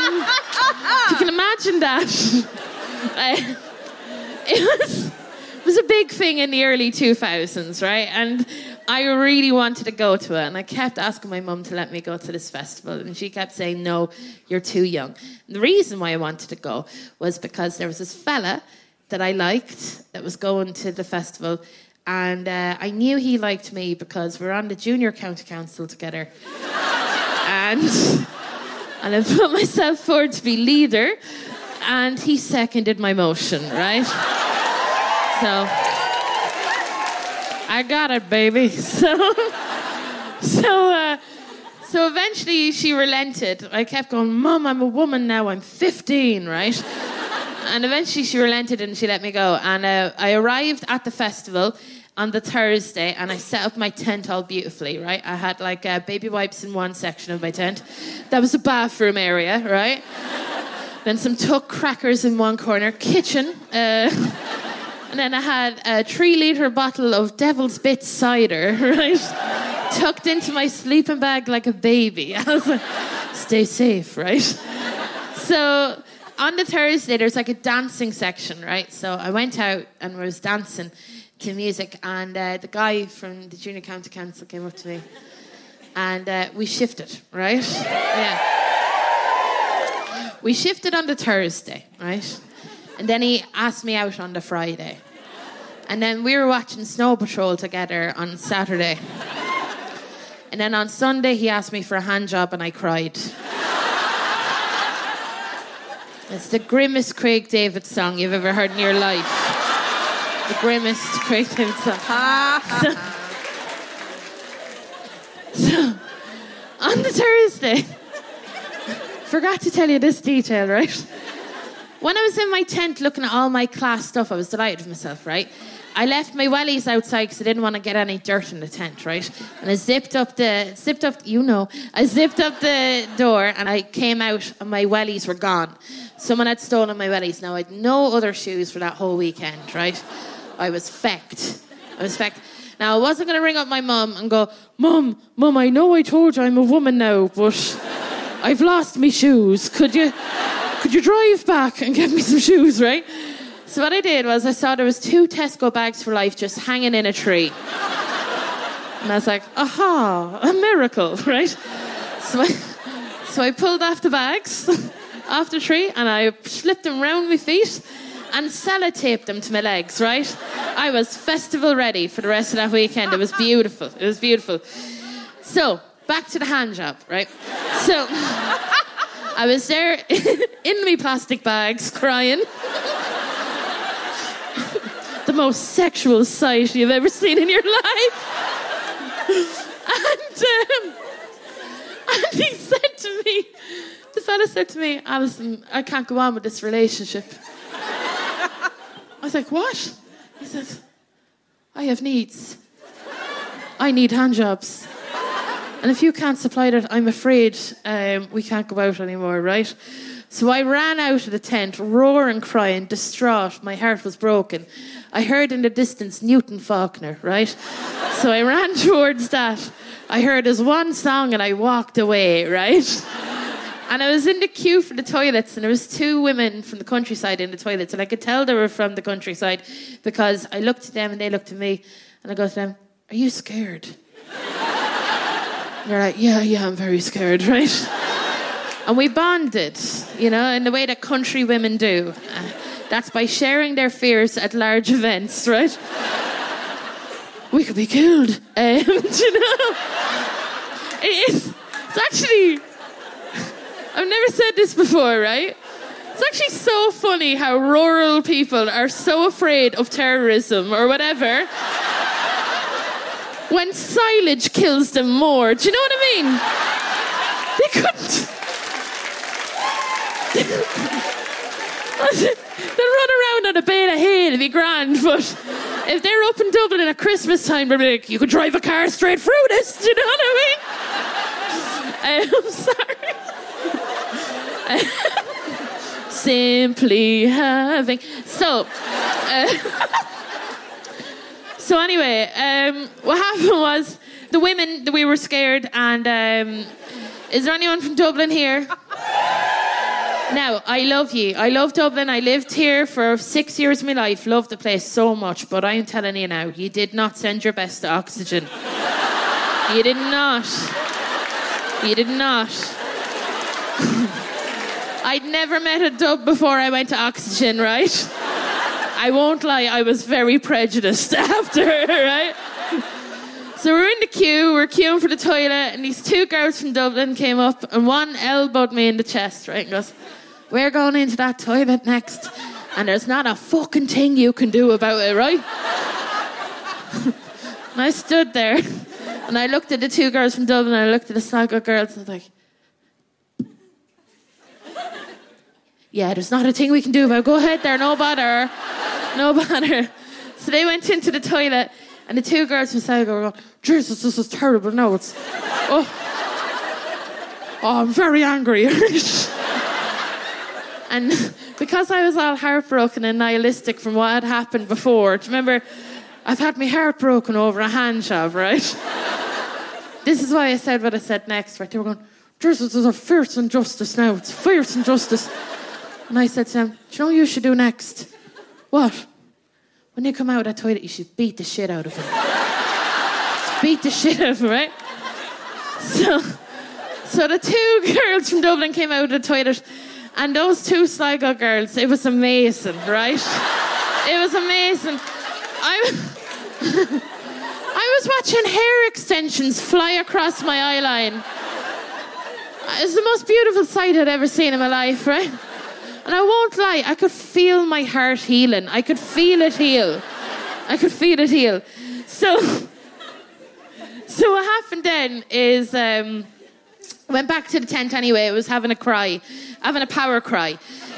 that. It was a big thing in the early 2000s, right? And I really wanted to go to it, and I kept asking my mum to let me go to this festival, and she kept saying, no, you're too young. And the reason why I wanted to go was because there was this fella that I liked that was going to the festival, and I knew he liked me because we're on the junior county council together. And I put myself forward to be leader, and he seconded my motion, right? So I got it, baby. So eventually she relented. I kept going, Mum, I'm a woman now. I'm 15, right? And eventually she relented and she let me go. And I arrived at the festival on the Thursday, and I set up my tent all beautifully, right? I had like baby wipes in one section of my tent. That was the bathroom area, right? Then some Tuck crackers in one corner, kitchen. And then I had a 3-litre bottle of Devil's Bits cider, right? Tucked into my sleeping bag like a baby. I was like, Stay safe, right? So on the Thursday, there's like a dancing section, right? So I went out and was dancing to music, and the guy from the Junior County Council came up to me, and we shifted, right? Yeah. We shifted on the Thursday, right? And then he asked me out on the Friday. And then we were watching Snow Patrol together on Saturday. And then on Sunday, he asked me for a hand job, and I cried. It's the grimmest Craig David song you've ever heard in your life. The grimmest Craig David song. So on the Thursday, forgot to tell you this detail, right? When I was in my tent looking at all my class stuff, I was delighted with myself, right? I left my wellies outside because I didn't want to get any dirt in the tent, right? And I zipped up the door, and I came out and my wellies were gone. Someone had stolen my wellies. Now I had no other shoes for that whole weekend, right? I was fecked. Now I wasn't going to ring up my mum and go, Mum, I know I told you I'm a woman now, but I've lost me shoes. Could you drive back and get me some shoes, right? So what I did was I saw there was 2 Tesco bags for life just hanging in a tree. And I was like, aha, a miracle, right? So I pulled off the bags off the tree, and I slipped them round my feet and sellotaped them to my legs, right? I was festival ready for the rest of that weekend. It was beautiful. So, back to the hand job, right? So, I was there in my plastic bags crying. The most sexual sight you've ever seen in your life. And he said to me, the fella said to me, Alison, I can't go on with this relationship. I was like, what? He said, I have needs. I need hand jobs. And if you can't supply that, I'm afraid we can't go out anymore, right? So I ran out of the tent, roaring, crying, distraught. My heart was broken. I heard in the distance Newton Faulkner, right? So I ran towards that. I heard his one song and I walked away, right? And I was in the queue for the toilets, and there was 2 women from the countryside in the toilets, and I could tell they were from the countryside because I looked at them and they looked at me, and I go to them, are you scared? And they're like, yeah, I'm very scared, right? And we bonded, you know, in the way that country women do. That's by sharing their fears at large events, right? We could be killed. You know? It's actually... I've never said this before, right? It's actually so funny how rural people are so afraid of terrorism or whatever when silage kills them more. Do you know what I mean? They couldn't... They'll run around on a bale of hay, it'll be grand, but if they're up in Dublin at Christmas time, they'll be like, you could drive a car straight through this, do you know what I mean? I'm sorry. Simply having... So anyway, what happened was the women, we were scared, and is there anyone from Dublin here? Now, I love you. I love Dublin. I lived here for 6 years of my life. Loved the place so much. But I'm telling you now, you did not send your best to Oxygen. You did not. You did not. I'd never met a dub before I went to Oxygen, right? I won't lie, I was very prejudiced after, right? So we're in the queue, we're queuing for the toilet, and these 2 girls from Dublin came up, and one elbowed me in the chest, right? And goes, we're going into that toilet next, and there's not a fucking thing you can do about it, right? And I stood there, and I looked at the 2 girls from Dublin, and I looked at the Sligo girls, and I was like, yeah, there's not a thing we can do about it. Go ahead there, no bother. No bother. So they went into the toilet, and the 2 girls from Sligo were going, Jesus, this is terrible. No, it's... Oh, I'm very angry. And because I was all heartbroken and nihilistic from what had happened before, do you remember, I've had my heart broken over a hand job, right? This is why I said what I said next, right? They were going, This is a fierce injustice now. It's fierce injustice. And I said to him, do you know what you should do next? What? When you come out of that toilet, you should beat the shit out of him. Just beat the shit out of him, right? So the two girls from Dublin came out of the toilet, and those two Sligo girls, it was amazing, right? It was amazing. I was watching hair extensions fly across my eye line. It was the most beautiful sight I'd ever seen in my life, right? And I won't lie, I could feel my heart healing. I could feel it heal. So what happened then is, went back to the tent anyway. I was having a power cry.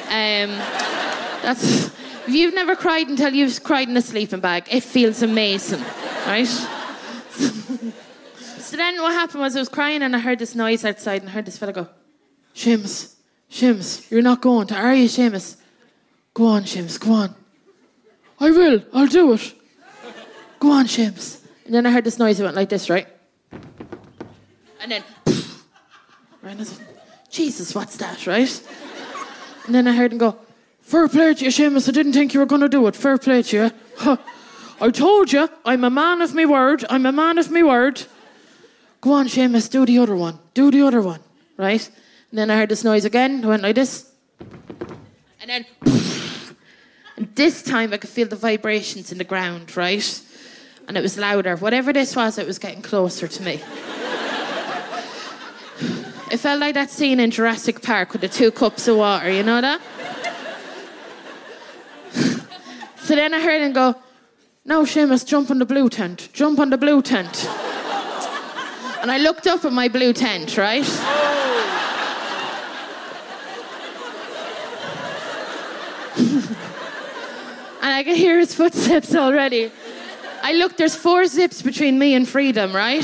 If you've never cried until you've cried in a sleeping bag, it feels amazing, right? So then what happened was I was crying and I heard this noise outside and I heard this fella go, Seamus, you're not going to, are you, Seamus? Go on, Seamus, go on. I will, I'll do it. Go on, Seamus. And then I heard this noise, it went like this, right? And then, right? And I said, Jesus, what's that, right? And then I heard him go, fair play to you, Seamus, I didn't think you were going to do it, fair play to you. Huh. I told you, I'm a man of my word. Go on, Seamus, do the other one, right? And then I heard this noise again, I went like this. And then, and this time I could feel the vibrations in the ground, right? And it was louder. Whatever this was, it was getting closer to me. It felt like that scene in Jurassic Park with the 2 cups of water, you know that? So then I heard him go, no, Seamus, jump on the blue tent. And I looked up at my blue tent, right? And I could hear his footsteps already. I looked, there's 4 zips between me and freedom, right?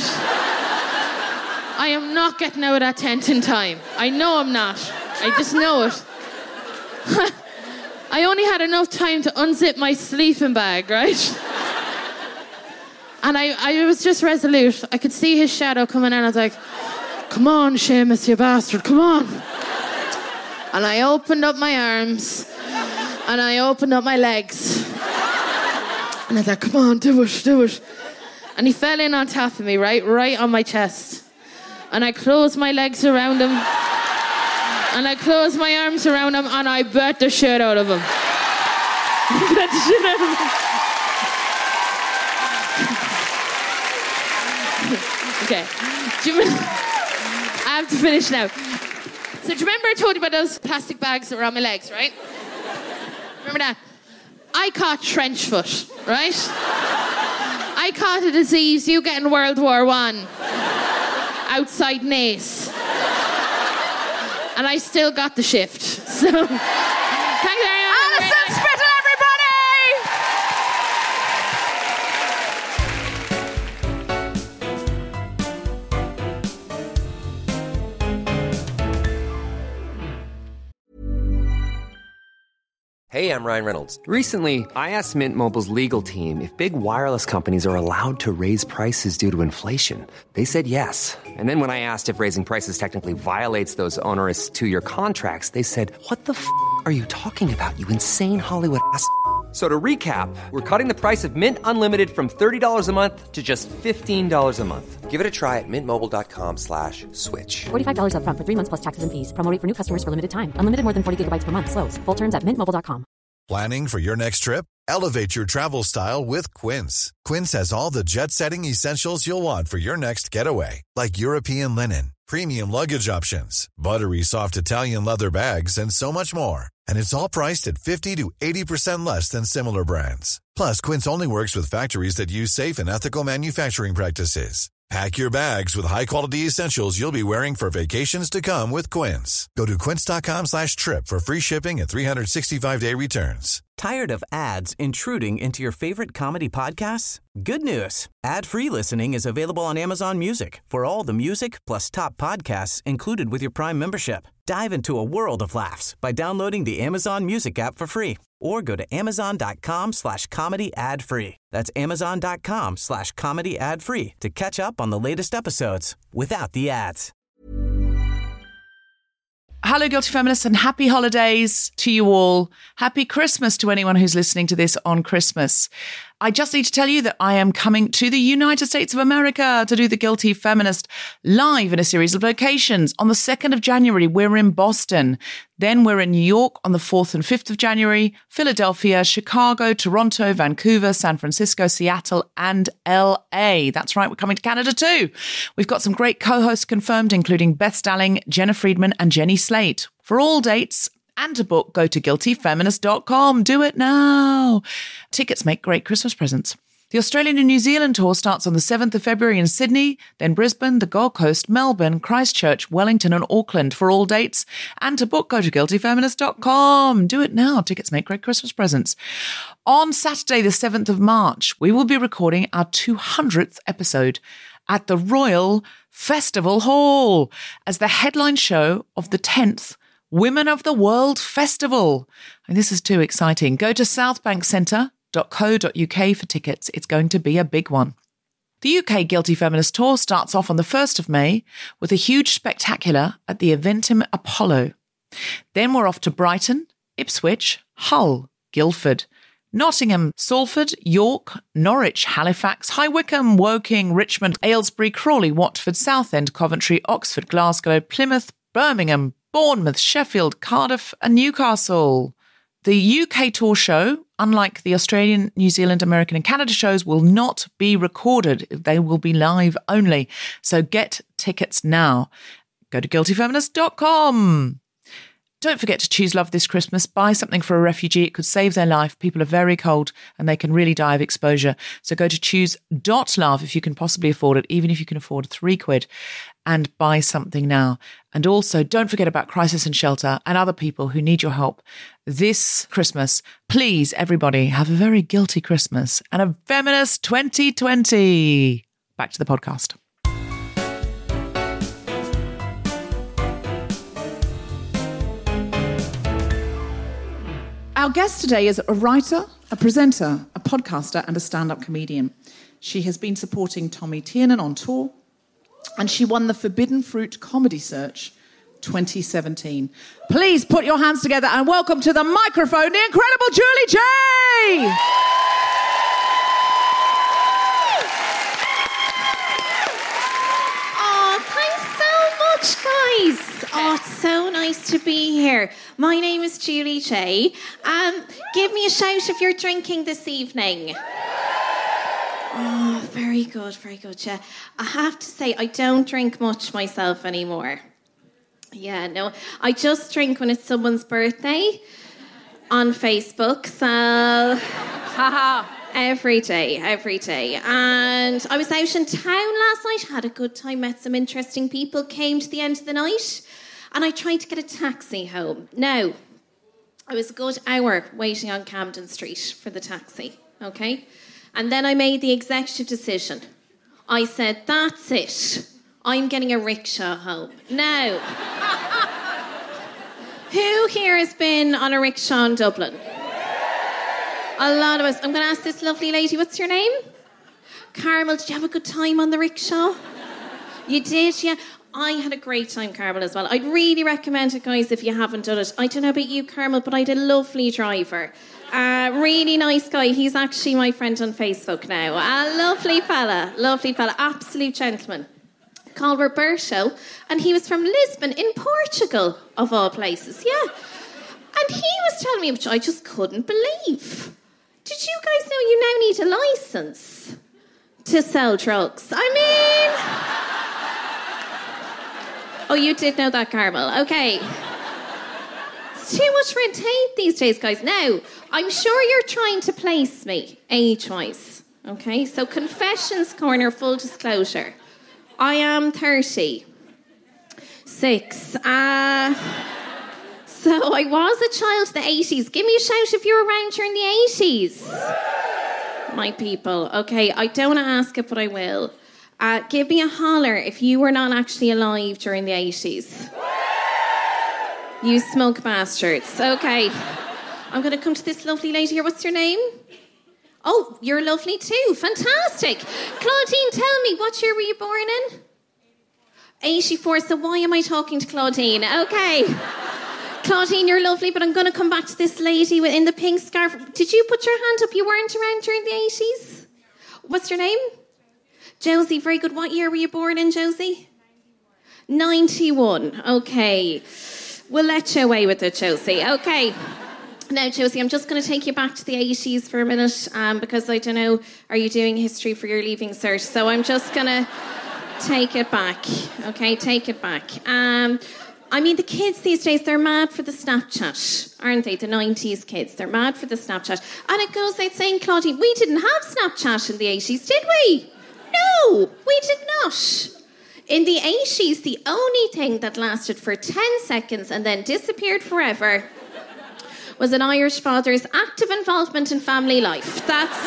I am not getting out of that tent in time. I know I'm not. I just know it. I only had enough time to unzip my sleeping bag, right? And I was just resolute. I could see his shadow coming in. I was like, come on, Seamus, you bastard, come on. And I opened up my arms. And I opened up my legs. And I was like, come on, do it. And he fell in on top of me, right on my chest. And I closed my legs around him. And I closed my arms around him. And I bet the shit out of him. Okay. I have to finish now. So do you remember I told you about those plastic bags that were on my legs, right? Remember that? I caught trench foot, right? I caught a disease you get in World War I outside Naas. And I still got the shift. So, thank you very much. Alison Spittle, everybody! Hey, I'm Ryan Reynolds. Recently, I asked Mint Mobile's legal team if big wireless companies are allowed to raise prices due to inflation. They said yes. And then when I asked if raising prices technically violates those onerous 2-year contracts, they said, what the f*** are you talking about, you insane Hollywood ass f- So to recap, we're cutting the price of Mint Unlimited from $30 a month to just $15 a month. Give it a try at mintmobile.com/switch. $45 up front for 3 months plus taxes and fees. Promo rate for new customers for limited time. Unlimited more than 40 gigabytes per month. Slows full terms at mintmobile.com. Planning for your next trip? Elevate your travel style with Quince. Quince has all the jet-setting essentials you'll want for your next getaway, like European linen, premium luggage options, buttery soft Italian leather bags, and so much more. And it's all priced at 50 to 80% less than similar brands. Plus, Quince only works with factories that use safe and ethical manufacturing practices. Pack your bags with high-quality essentials you'll be wearing for vacations to come with Quince. Go to quince.com/trip for free shipping and 365-day returns. Tired of ads intruding into your favorite comedy podcasts? Good news. Ad-free listening is available on Amazon Music for all the music plus top podcasts included with your Prime membership. Dive into a world of laughs by downloading the Amazon Music app for free or go to amazon.com/comedy ad-free. That's amazon.com/comedy ad-free to catch up on the latest episodes without the ads. Hello, Guilty Feminists, and happy holidays to you all. Happy Christmas to anyone who's listening to this on Christmas. I just need to tell you that I am coming to the United States of America to do the Guilty Feminist live in a series of locations. On the 2nd of January, we're in Boston. Then we're in New York on the 4th and 5th of January, Philadelphia, Chicago, Toronto, Vancouver, San Francisco, Seattle, and LA. That's right, we're coming to Canada too. We've got some great co-hosts confirmed, including Beth Stalling, Jenna Friedman, and Jenny Slate. For all dates and to book, go to guiltyfeminist.com. Do it now. Tickets make great Christmas presents. The Australian and New Zealand tour starts on the 7th of February in Sydney, then Brisbane, the Gold Coast, Melbourne, Christchurch, Wellington and Auckland. For all dates and to book, go to guiltyfeminist.com. Do it now. Tickets make great Christmas presents. On Saturday, the 7th of March, we will be recording our 200th episode at the Royal Festival Hall as the headline show of the 10th Women of the World Festival. And this is too exciting. Go to southbankcentre.co.uk for tickets. It's going to be a big one. The UK Guilty Feminist Tour starts off on the 1st of May with a huge spectacular at the Eventim Apollo. Then we're off to Brighton, Ipswich, Hull, Guildford, Nottingham, Salford, York, Norwich, Halifax, High Wycombe, Woking, Richmond, Aylesbury, Crawley, Watford, Southend, Coventry, Oxford, Glasgow, Plymouth, Birmingham, Bournemouth, Sheffield, Cardiff and Newcastle. The UK tour show, unlike the Australian, New Zealand, American and Canada shows, will not be recorded. They will be live only. So get tickets now. Go to guiltyfeminist.com. Don't forget to choose love this Christmas. Buy something for a refugee. It could save their life. People are very cold and they can really die of exposure. So go to choose.love if you can possibly afford it, even if you can afford £3, and buy something now. And also don't forget about Crisis and Shelter and other people who need your help this Christmas. Please, everybody, have a very guilty Christmas and a feminist 2020. Back to the podcast. Our guest today is a writer, a presenter, a podcaster and a stand-up comedian. She has been supporting Tommy Tiernan on tour and she won the Forbidden Fruit Comedy Search 2017. Please put your hands together and welcome to the microphone the incredible Julie J! Oh, thanks so much, guys. Oh, it's so nice to be here. My name is Julie J. Give me a shout if you're drinking this evening. Oh, very good, yeah. I have to say, I don't drink much myself anymore. Yeah, no, I just drink when it's someone's birthday on Facebook, so every day. And I was out in town last night, had a good time, met some interesting people, came to the end of the night, and I tried to get a taxi home. Now, I was a good hour waiting on Camden Street for the taxi, okay? And then I made the executive decision. I said, that's it. I'm getting a rickshaw home. Now, who here has been on a rickshaw in Dublin? A lot of us. I'm going to ask this lovely lady, what's your name? Carmel, did you have a good time on the rickshaw? You did, yeah? I had a great time, Carmel, as well. I'd really recommend it, guys, if you haven't done it. I don't know about you, Carmel, but I had a lovely driver. Really nice guy. He's actually my friend on Facebook now. A lovely fella, absolute gentleman. Called Roberto, and he was from Lisbon in Portugal, of all places, yeah. And he was telling me, which I just couldn't believe. Did you guys know you now need a licence to sell drugs? I mean... Oh, you did know that, Carmel. Okay. It's too much red tape these days, guys. Now, I'm sure you're trying to place me age-wise, okay? So confessions corner, full disclosure. I am 36. So I was a child in the 80s. Give me a shout if you were around during the 80s. My people. Okay, I don't want to ask it, but I will. Give me a holler if you were not actually alive during the 80s. You smoke bastards. Okay. I'm going to come to this lovely lady here. What's your name? Oh, you're lovely too. Fantastic. Claudine, tell me, what year were you born in? 84, so why am I talking to Claudine? Okay. Claudine, you're lovely, but I'm going to come back to this lady in the pink scarf. Did you put your hand up? You weren't around during the 80s? What's your name? Josie, very good. What year were you born in, Josie? 91. Okay. We'll let you away with it, Josie. Okay. Now, Josie, I'm just going to take you back to the 80s for a minute because I don't know, are you doing history for your leaving cert? So I'm just going to take it back. Okay, take it back. I mean, the kids these days, they're mad for the Snapchat, aren't they? The 90s kids, they're mad for the Snapchat. And it goes out saying, Claudine, we didn't have Snapchat in the 80s, did we? No, we did not. In the 80s, the only thing that lasted for 10 seconds and then disappeared forever was an Irish father's active involvement in family life.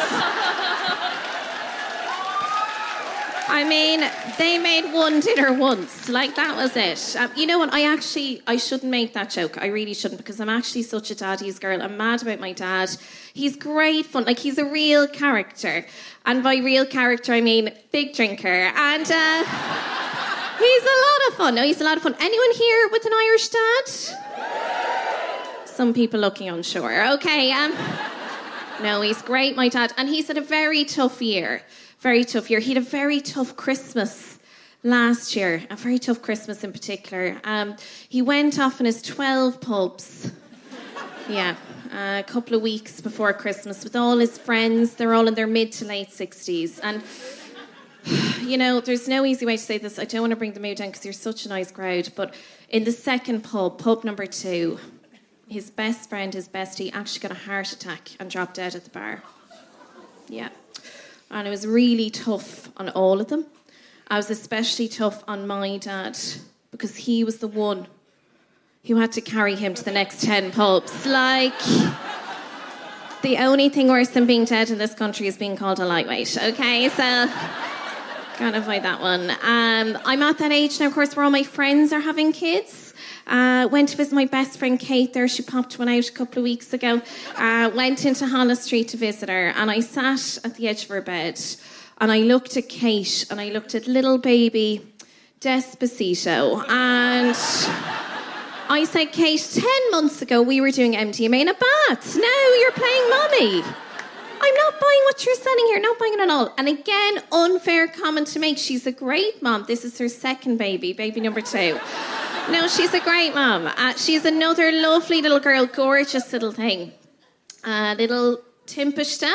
I mean, they made one dinner once. Like, that was it. You know what? I shouldn't make that joke. I really shouldn't, because I'm actually such a daddy's girl. I'm mad about my dad. He's great fun. Like, he's a real character. And by real character, I mean big drinker. And he's a lot of fun. No, he's a lot of fun. Anyone here with an Irish dad? Some people looking unsure. Okay. No, he's great, my dad. And he's had a very tough year. Very tough year. He had a very tough Christmas last year. A very tough Christmas in particular. He went off in his 12 pubs. Yeah. A couple of weeks before Christmas with all his friends. They're all in their mid to late 60s. And, you know, there's no easy way to say this. I don't want to bring the mood down because you're such a nice crowd. But in the second pub number 2, his best friend, his bestie, actually got a heart attack and dropped dead at the bar. Yeah. And it was really tough on all of them. I was especially tough on my dad because he was the one who had to carry him to the next 10 pubs. Like, the only thing worse than being dead in this country is being called a lightweight. Okay, so can't avoid that one. I'm at that age now, of course, where all my friends are having kids. Went to visit my best friend Kate there. She popped one out a couple of weeks ago. Went into Holles Street to visit her, and I sat at the edge of her bed and I looked at Kate and I looked at little baby Despacito, and I said, Kate, 10 months ago we were doing MDMA in a bath. Now you're playing mommy. I'm not buying what you're selling here, not buying it at all. And again, unfair comment to make. She's a great mom. This is her second baby number 2. No, she's a great mom. She's another lovely little girl, gorgeous little thing. Little Timpishta.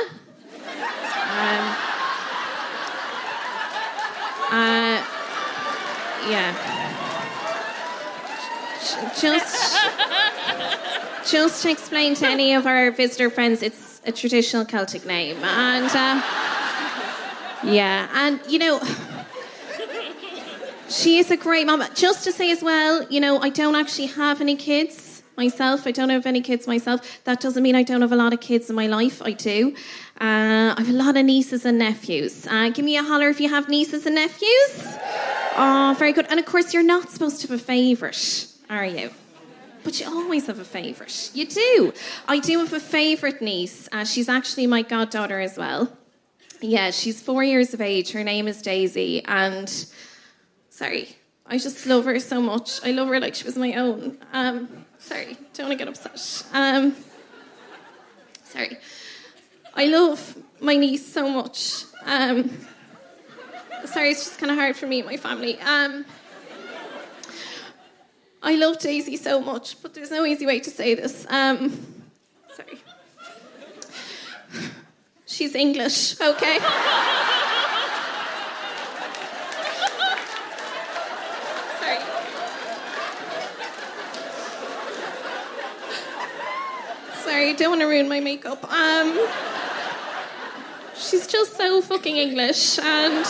Yeah. Just to explain to any of our visitor friends, it's a traditional Celtic name. And, yeah, and, you know, she is a great mom. Just to say as well, you know, I don't actually have any kids myself. I don't have any kids myself. That doesn't mean I don't have a lot of kids in my life. I do. I have a lot of nieces and nephews. Give me a holler if you have nieces and nephews. Oh, very good. And of course, you're not supposed to have a favourite, are you? But you always have a favourite. You do. I do have a favourite niece. She's actually my goddaughter as well. Yeah, she's 4 years of age. Her name is Daisy. And, sorry, I just love her so much. I love her like she was my own. Sorry, don't want to get upset. Sorry. I love my niece so much. Sorry, it's just kind of hard for me and my family. I love Daisy so much, but there's no easy way to say this. Sorry. She's English, okay? Sorry. Sorry, don't want to ruin my makeup. She's just so fucking English, and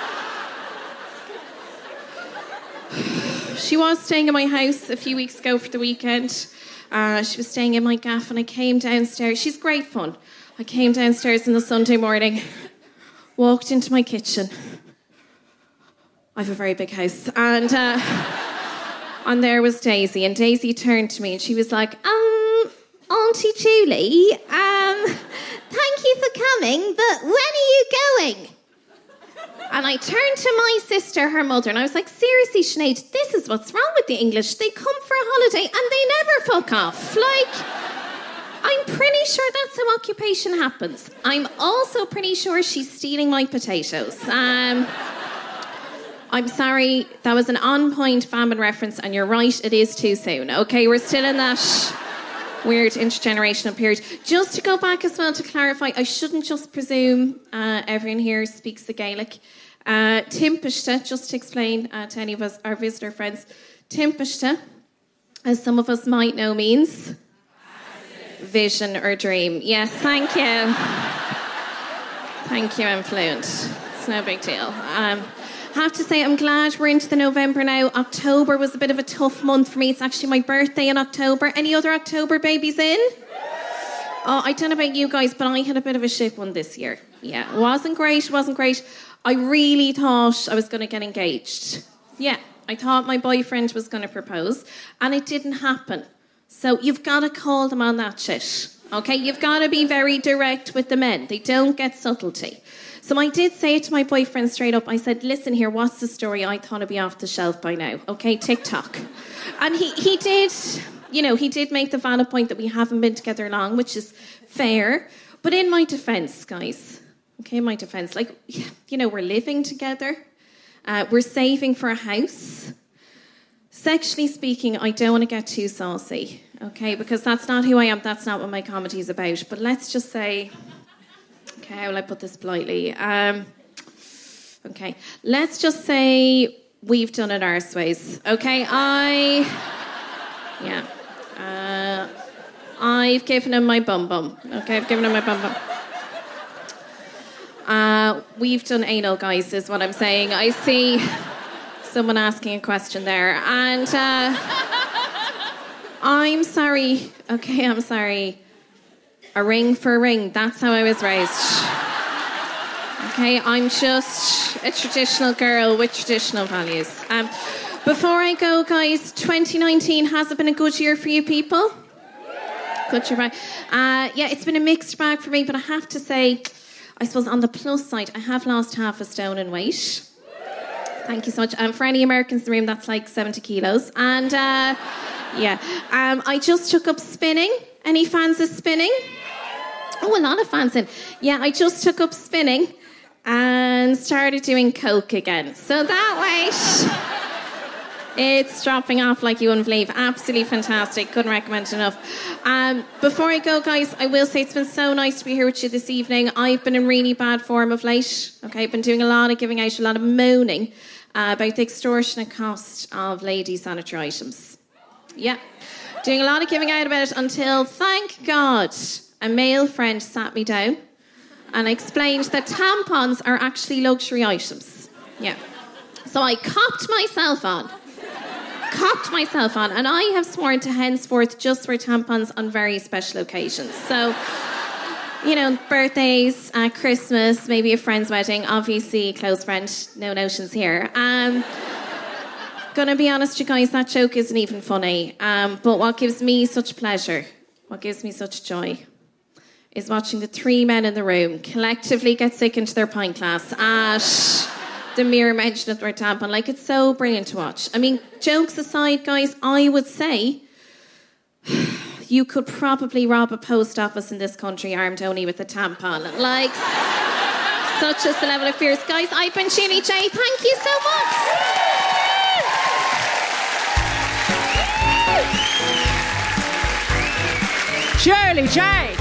she was staying in my house a few weeks ago for the weekend. She was staying in my gaff, and I came downstairs. She's great fun. I came downstairs on the Sunday morning, walked into my kitchen. I have a very big house, and there was Daisy, and Daisy turned to me, and she was like, Auntie Julie, thank you for coming, but when are you going? And I turned to my sister, her mother, and I was like, seriously, Sinead, this is what's wrong with the English. They come for a holiday and they never fuck off. Like, I'm pretty sure that's how occupation happens. I'm also pretty sure she's stealing my potatoes. I'm sorry, that was an on-point famine reference, and you're right, it is too soon. Okay, we're still in that weird intergenerational period. Just to go back as well to clarify, I shouldn't just presume everyone here speaks the Gaelic. Timpiste, just to explain to any of us, our visitor friends, Timpiste, as some of us might know, means vision or dream. Yes, thank you. Thank you, I'm fluent. It's no big deal. Have to say, I'm glad we're into the November now. October was a bit of a tough month for me. It's actually my birthday in October. Any other October babies in? Oh, I don't know about you guys, but I had a bit of a shit one this year. Yeah, it wasn't great. I really thought I was going to get engaged. Yeah, I thought my boyfriend was going to propose, and it didn't happen. So you've got to call them on that shit, okay? You've got to be very direct with the men. They don't get subtlety. So I did say it to my boyfriend straight up. I said, listen here, what's the story? I thought it'd be off the shelf by now. Okay, TikTok. And he did, he did make the valid point that we haven't been together long, which is fair. But in my defence, guys, like, we're living together. We're saving for a house. Sexually speaking, I don't want to get too saucy, okay? Because that's not who I am. That's not what my comedy is about. But let's just say... Okay, how will I put this politely? Okay, let's just say we've done it arseways. Okay, I've given him my bum. Okay, I've given him my bum. We've done anal, guys, is what I'm saying. I see someone asking a question there. And I'm sorry. Okay, I'm sorry. A ring for a ring. That's how I was raised. Okay, I'm just a traditional girl with traditional values. Before I go, guys, 2019 has it been a good year for you people? Good year, right? Yeah, it's been a mixed bag for me, but I have to say, I suppose on the plus side, I have lost 1/2 stone in weight. Thank you so much. For any Americans in the room, that's like 70 kilos. And I just took up spinning. Any fans of spinning? Oh, a lot of fans in. Yeah, I just took up spinning and started doing coke again. So that weight, it's dropping off like you wouldn't believe. Absolutely fantastic. Couldn't recommend it enough. Before I go, guys, I will say it's been so nice to be here with you this evening. I've been in really bad form of late. Okay, I've been doing a lot of giving out, a lot of moaning about the extortionate cost of ladies' sanitary items. Yeah. Doing a lot of giving out about it until, thank God, a male friend sat me down and explained that tampons are actually luxury items. Yeah. So I copped myself on, and I have sworn to henceforth just wear tampons on very special occasions. So, birthdays, Christmas, maybe a friend's wedding, obviously close friend, no notions here. Gonna be honest, you guys, that joke isn't even funny. But what gives me such pleasure, what gives me such joy, is watching the 3 men in the room collectively get sick into their pint glass at the mere mention of their tampon. Like, it's so brilliant to watch. I mean, jokes aside, guys, I would say you could probably rob a post office in this country armed only with a tampon. Like, such is the level of fears. Guys, I've been Julie J. Thank you so much. Julie J,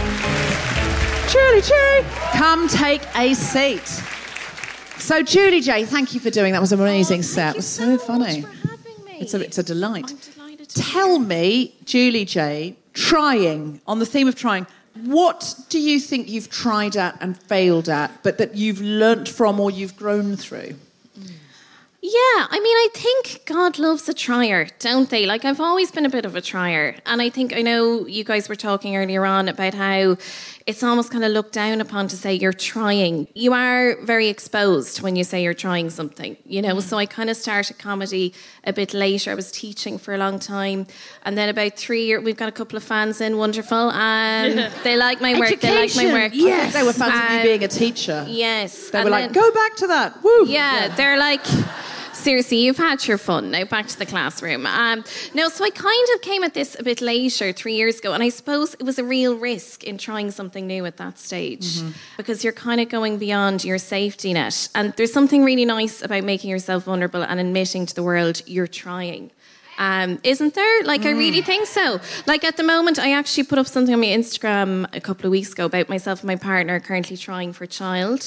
come take a seat. So, Julie J, thank you for doing that. It was an amazing set. It was so funny. Much for having me. It's a delight. I'm delighted to Tell me, Julie J, on the theme of trying, what do you think you've tried at and failed at, but that you've learnt from or you've grown through? Yeah, I mean, I think God loves a trier, don't they? Like, I've always been a bit of a trier. And I know you guys were talking earlier on about how, it's almost kind of looked down upon to say you're trying. You are very exposed when you say you're trying something, you know. So I kind of started comedy a bit later. I was teaching for a long time, and then about 3 years, we've got a couple of fans in, wonderful, and they like my work. They like my work. Yes, I think they were fans of you being a teacher. Yes, they were like, go back to that. Woo. Yeah, they're like, seriously, you've had your fun. Now back to the classroom. No, so I kind of came at this a bit later, 3 years ago, and I suppose it was a real risk in trying something new at that stage because you're kind of going beyond your safety net. And there's something really nice about making yourself vulnerable and admitting to the world you're trying. Isn't there? Like, I really think so. Like, at the moment, I actually put up something on my Instagram a couple of weeks ago about myself and my partner currently trying for a child.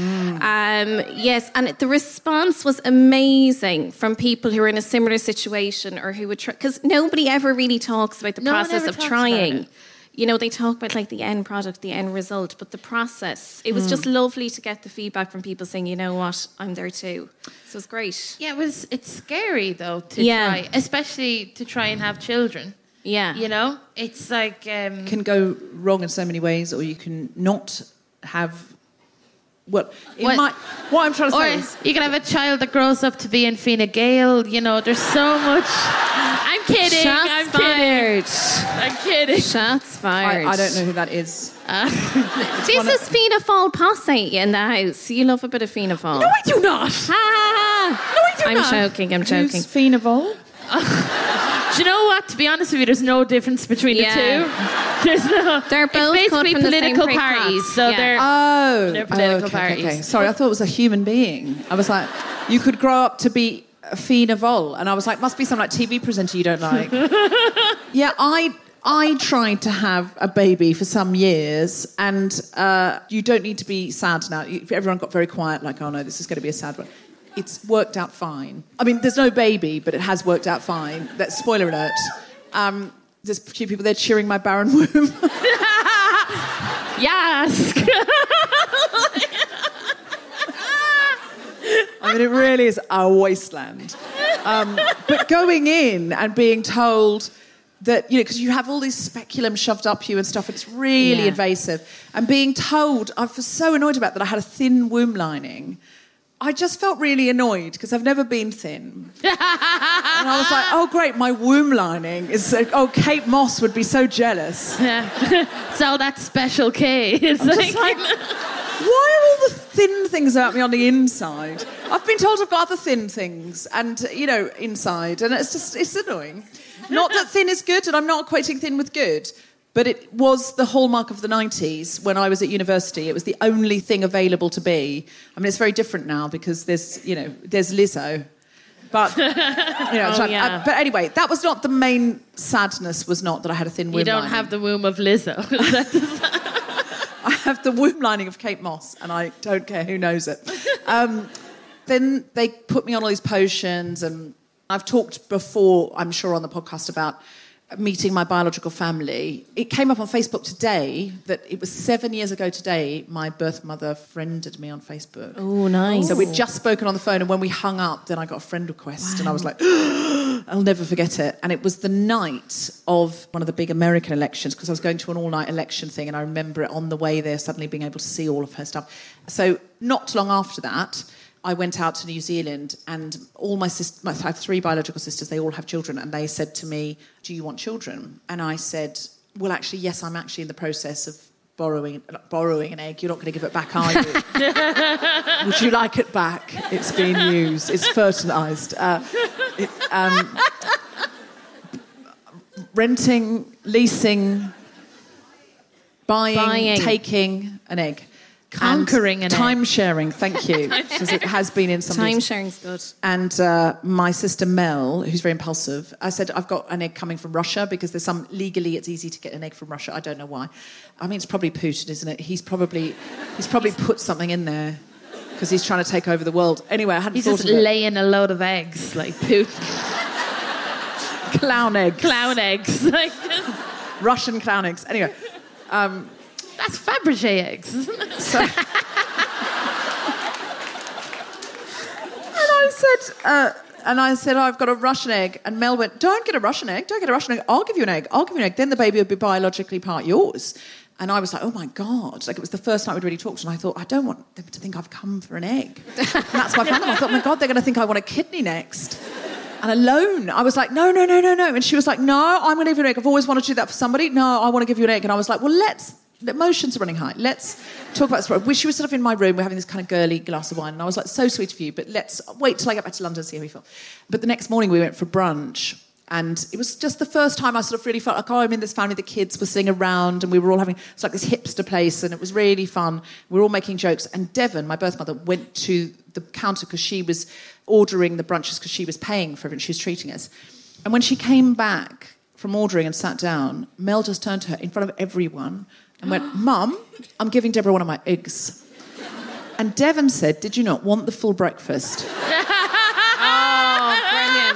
Yes, and the response was amazing from people who are in a similar situation or who would try, because nobody ever really talks about the process of trying. You know, they talk about like the end product, the end result, but the process, it was just lovely to get the feedback from people saying, you know what, I'm there too. So it's great. Yeah, it's scary though to try, especially to try and have children. Yeah. You know, it's like... It can go wrong in so many ways, or you can not have... what I'm trying to say is... you can have a child that grows up to be in Fine Gael, you know, there's so much... I'm kidding. Shots fired. I'm kidding. Shots fired. I don't know who that is. This is Fianna Fáil posse in the house. You love a bit of Fianna Fáil. No, I do not. No, I do not. I'm joking. Who's Fianna Fáil? Do you know what? To be honest with you, there's no difference between the two. There's no. They're both it's basically political parties, so they're political parties. Okay. Sorry, I thought it was a human being. I was like, you could grow up to be a Fianna Fáil, and I was like, must be some like TV presenter you don't like. Yeah, I tried to have a baby for some years, and you don't need to be sad now. Everyone got very quiet, like, oh no, this is going to be a sad one. It's worked out fine. I mean, there's no baby, but it has worked out fine. That's spoiler alert. There's a few people there cheering my barren womb. Yes. I mean, it really is a wasteland. But going in and being told that, you know, because you have all this speculum shoved up you and stuff, and it's really invasive. And being told, I was so annoyed about that I had a thin womb lining. I just felt really annoyed because I've never been thin. And I was like, oh, great, my womb lining is... Kate Moss would be so jealous. Yeah. It's all that special K. It's just like, why are all the thin things about me on the inside? I've been told I've got other thin things and, you know, inside. And it's annoying. Not that thin is good, and I'm not equating thin with good. But it was the hallmark of the 90s when I was at university. It was the only thing available to be. I mean, it's very different now because there's Lizzo. But, but anyway, that was not the main sadness, was not that I had a thin womb lining. You don't have the womb of Lizzo. I have the womb lining of Kate Moss, and I don't care who knows it. Then they put me on all these potions, and I've talked before, I'm sure, on the podcast about meeting my biological family. It came up on Facebook today that it was 7 years ago today my birth mother friended me on Facebook. Oh, nice. So we'd just spoken on the phone, and when we hung up, then I got a friend request. Wow. And I was like, I'll never forget it. And it was the night of one of the big American elections, because I was going to an all-night election thing, and I remember it on the way there, suddenly being able to see all of her stuff. So not long after that, I went out to New Zealand, and all my sisters, I have 3 biological sisters, they all have children, and they said to me, do you want children? And I said, well, actually, yes, I'm actually in the process of borrowing an egg. You're not going to give it back, are you? Would you like it back? It's been used. It's fertilised. Renting, leasing, buying, taking an egg. Conquering an time sharing, thank you, because it has been in some time sharing's good. And my sister Mel, who's very impulsive, I said, I've got an egg coming from Russia, because there's some legally it's easy to get an egg from Russia. I don't know why. I mean, it's probably Putin, isn't it? He's probably put something in there because he's trying to take over the world. Anyway, I hadn't thought of it. He's just laying a load of eggs like Putin. Clown eggs. Clown eggs. Like Russian clown eggs. Anyway. That's Fabergé eggs, isn't it? So, and I said, I've got a Russian egg. And Mel went, don't get a Russian egg. Don't get a Russian egg. I'll give you an egg. Then the baby will be biologically part yours. And I was like, oh my God. Like, it was the first night we'd really talked, and I thought, I don't want them to think I've come for an egg. And that's my plan. I thought, oh my God, they're going to think I want a kidney next. And alone, I was like, no. And she was like, no, I'm going to give you an egg. I've always wanted to do that for somebody. No, I want to give you an egg. And I was like, well, the emotions are running high. Let's talk about this. She was sort of in my room. We're having this kind of girly glass of wine. And I was like, so sweet of you, but let's wait till I get back to London and see how we feel. But the next morning we went for brunch. And it was just the first time I sort of really felt like, I'm in this family. The kids were sitting around and we were all having... It's like this hipster place, and it was really fun. We were all making jokes. And Devon, my birth mother, went to the counter because she was ordering the brunches because she was paying for it and she was treating us. And when she came back from ordering and sat down, Mel just turned to her in front of everyone and went, Mum, I'm giving Deborah one of my eggs. And Devon said, did you not want the full breakfast? Oh, brilliant.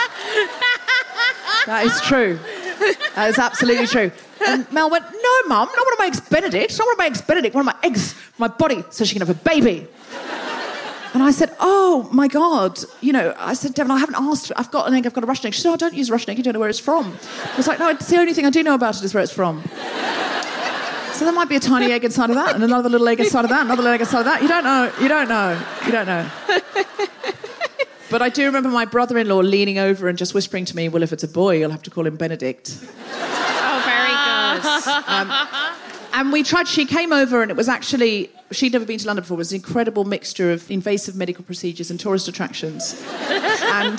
That is true. That is absolutely true. And Mel went, no, Mum, not one of my eggs Benedict. Not one of my eggs Benedict. One of my eggs from my body so she can have a baby. And I said, oh, my God. I said, Devon, I haven't asked. I've got an egg. I've got a Russian egg. She said, I don't use a Russian egg. You don't know where it's from. I was like, no, it's the only thing I do know about it is where it's from. So there might be a tiny egg inside of that and another little egg inside of that, another little egg inside of that. You don't know. But I do remember my brother-in-law leaning over and just whispering to me, well, if it's a boy, you'll have to call him Benedict. Oh, very good. And she came over, and it was actually, she'd never been to London before. It was an incredible mixture of invasive medical procedures and tourist attractions. And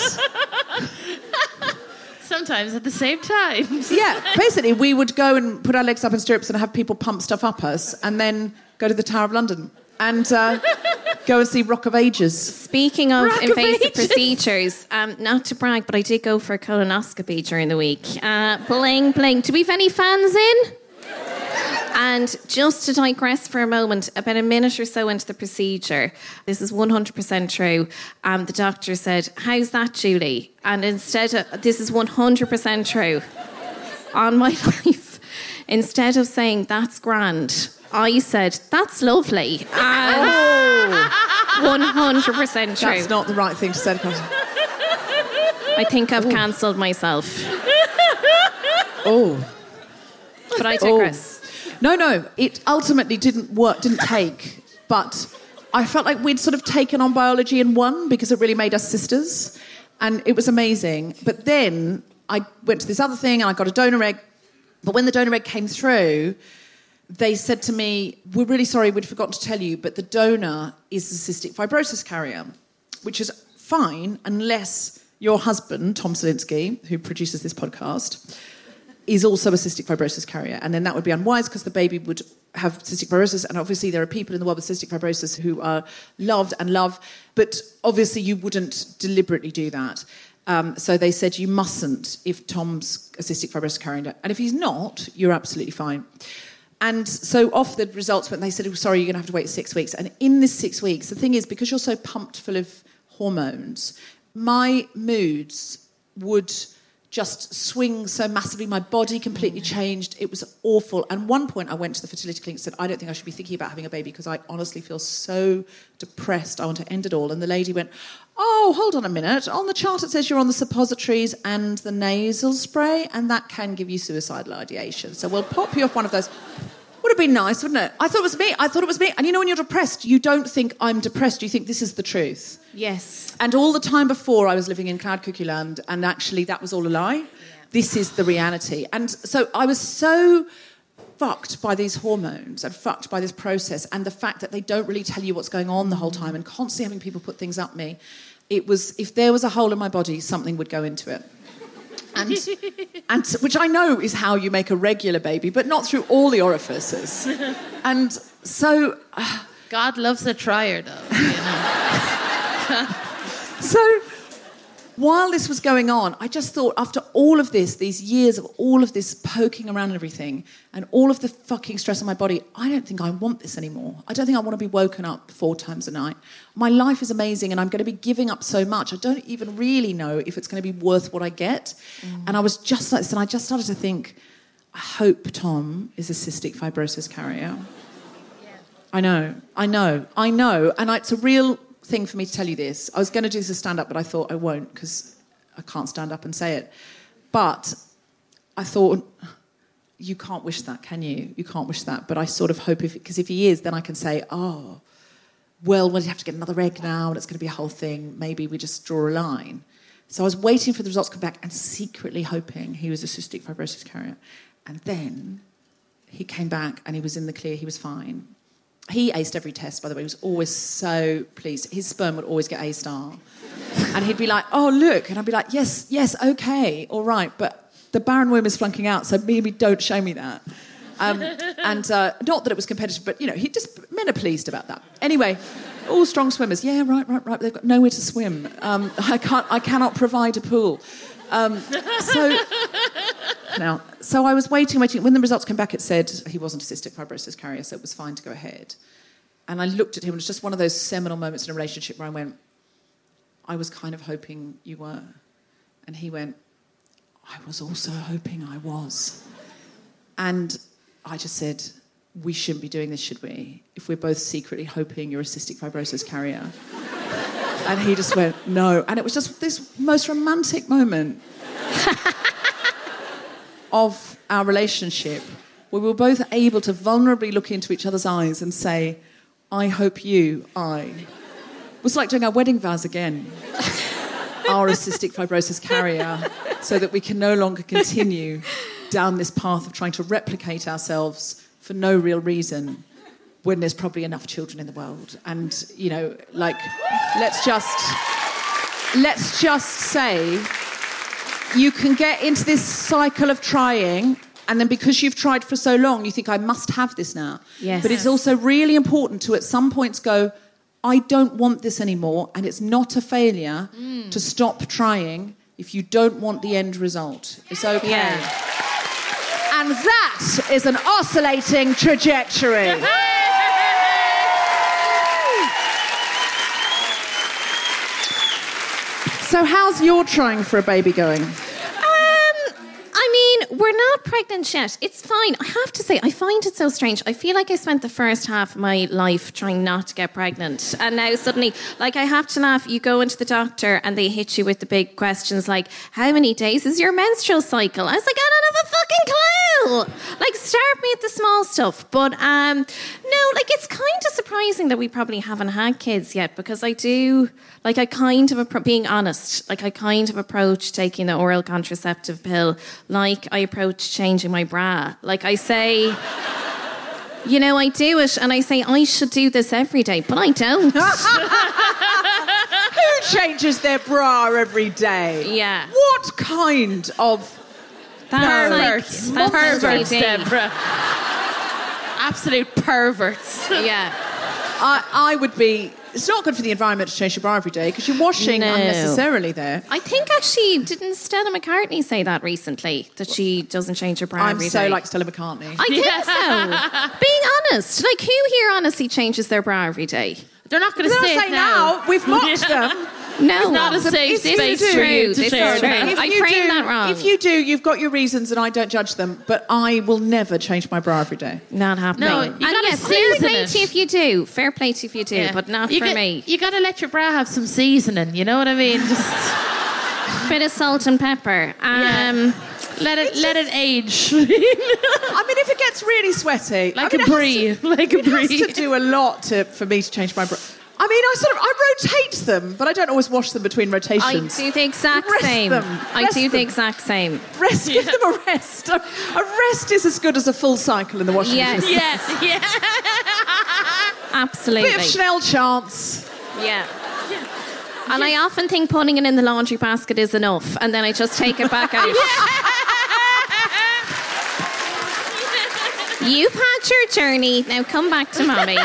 sometimes at the same time. Yeah, basically, we would go and put our legs up in stirrups and have people pump stuff up us, and then go to the Tower of London and go and see Rock of Ages. Speaking of invasive procedures, not to brag, but I did go for a colonoscopy during the week. Bling, bling. Do we have any fans in? And just to digress for a moment, about a minute or so into the procedure, this is 100% true, the doctor said, how's that, Julie? And instead of, this is 100% true, on my life, instead of saying, that's grand, I said, that's lovely. And 100% true. That's not the right thing to say. I think I've cancelled myself. Oh. But I digress. No, it ultimately didn't take, but I felt like we'd sort of taken on biology and won because it really made us sisters, and it was amazing. But then I went to this other thing and I got a donor egg, but when the donor egg came through, they said to me, we're really sorry, we'd forgotten to tell you, but the donor is a cystic fibrosis carrier, which is fine unless your husband, Tom Salinsky, who produces this podcast, is also a cystic fibrosis carrier. And then that would be unwise because the baby would have cystic fibrosis. And obviously there are people in the world with cystic fibrosis who are loved and love, but obviously you wouldn't deliberately do that. So they said you mustn't if Tom's a cystic fibrosis carrier. And if he's not, you're absolutely fine. And so off the results went, they said, oh, sorry, you're going to have to wait 6 weeks. And in this 6 weeks, the thing is, because you're so pumped full of hormones, my moods would just swing so massively. My body completely changed. It was awful. And one point I went to the fertility clinic and said, I don't think I should be thinking about having a baby because I honestly feel so depressed. I want to end it all. And the lady went, oh, hold on a minute. On the chart it says you're on the suppositories and the nasal spray, and that can give you suicidal ideation. So we'll pop you off one of those. Would have been nice, wouldn't it? I thought it was me. And you know when you're depressed, you don't think I'm depressed. You think this is the truth. Yes. And all the time before I was living in Cloud Cuckoo Land, and actually that was all a lie. Yeah. This is the reality. And so I was so fucked by these hormones and fucked by this process and the fact that they don't really tell you what's going on the whole time and constantly having people put things up me. It was, if there was a hole in my body, something would go into it. And which I know is how you make a regular baby, but not through all the orifices. And so... God loves a trier, though. You know? So while this was going on, I just thought, after all of this, these years of all of this poking around and everything, and all of the fucking stress on my body, I don't think I want this anymore. I don't think I want to be woken up 4 times a night. My life is amazing, and I'm going to be giving up so much. I don't even really know if it's going to be worth what I get. And I was just like this, and I just started to think, I hope Tom is a cystic fibrosis carrier. Yeah. I know. And it's a real thing for me to tell you this. I was going to do this as stand-up, but I thought I won't because I can't stand up and say it. But I thought, you can't wish that, can you? You can't wish that. But I sort of hope because if he is, then I can say, oh, well, we'll have to get another egg now and it's going to be a whole thing. Maybe we just draw a line. So I was waiting for the results to come back and secretly hoping he was a cystic fibrosis carrier. And then he came back and he was in the clear. He was fine. He aced every test, by the way. He was always so pleased. His sperm would always get A*. And he'd be like, oh, look. And I'd be like, yes, okay, all right. But the barren womb is flunking out, so maybe don't show me that. And not that it was competitive, but, men are pleased about that. Anyway, all strong swimmers. Yeah, right. They've got nowhere to swim. I cannot provide a pool. So I was waiting. When the results came back, it said he wasn't a cystic fibrosis carrier, so it was fine to go ahead. And I looked at him. It was just one of those seminal moments in a relationship where I went, I was kind of hoping you were. And he went, I was also hoping I was. And I just said, we shouldn't be doing this, should we? If we're both secretly hoping you're a cystic fibrosis carrier. And he just went, no. And it was just this most romantic moment of our relationship where we were both able to vulnerably look into each other's eyes and say, I hope you, It was like doing our wedding vows again. Are a cystic fibrosis carrier so that we can no longer continue down this path of trying to replicate ourselves for no real reason when there's probably enough children in the world. And, let's just say you can get into this cycle of trying and then because you've tried for so long, you think, I must have this now. Yes. But it's also really important to at some points go, I don't want this anymore, and it's not a failure to stop trying if you don't want the end result. It's okay. Yeah. And that is an oscillating trajectory. So how's your trying for a baby going? We're not pregnant yet. It's fine. I have to say, I find it so strange. I feel like I spent the first half of my life trying not to get pregnant. And now suddenly, I have to laugh. You go into the doctor and they hit you with the big questions like, how many days is your menstrual cycle? I was like, I don't have a fucking clue. Start me at the small stuff. But, no, it's kind of surprising that we probably haven't had kids yet because I do... being honest, I kind of approach taking the oral contraceptive pill like I approach changing my bra. I say, I do it and I say I should do this every day, but I don't. Who changes their bra every day? Yeah. What kind of perverts? Perverts, Deborah. Absolute perverts. Yeah. I would be... It's not good for the environment to change your bra every day because you're washing unnecessarily there. I think actually, didn't Stella McCartney say that recently? That she doesn't change her bra every day? I'm so like Stella McCartney. I think so. Being honest. Who here honestly changes their bra every day? They're not going to say it now. We've mocked them. No. It's not a safe space for you to share that. I framed that wrong. If you do, you've got your reasons and I don't judge them, but I will never change my bra every day. Not happening. No, you gotta fair play to you if you do. Fair play to you if you do, but not for me. You got to let your bra have some seasoning, you know what I mean? Just bit of salt and pepper. Let it age. If it gets really sweaty... Like a brie. It has to do a lot for me to change my bra. I rotate them, but I don't always wash them between rotations. I do the exact same. I do the exact same. Give them a rest. A rest is as good as a full cycle in the washing machine. Yes, yeah. Absolutely. Bit of Schnell chance. Yeah. And I often think putting it in the laundry basket is enough, and then I just take it back out. You've had your journey. Now come back to mommy.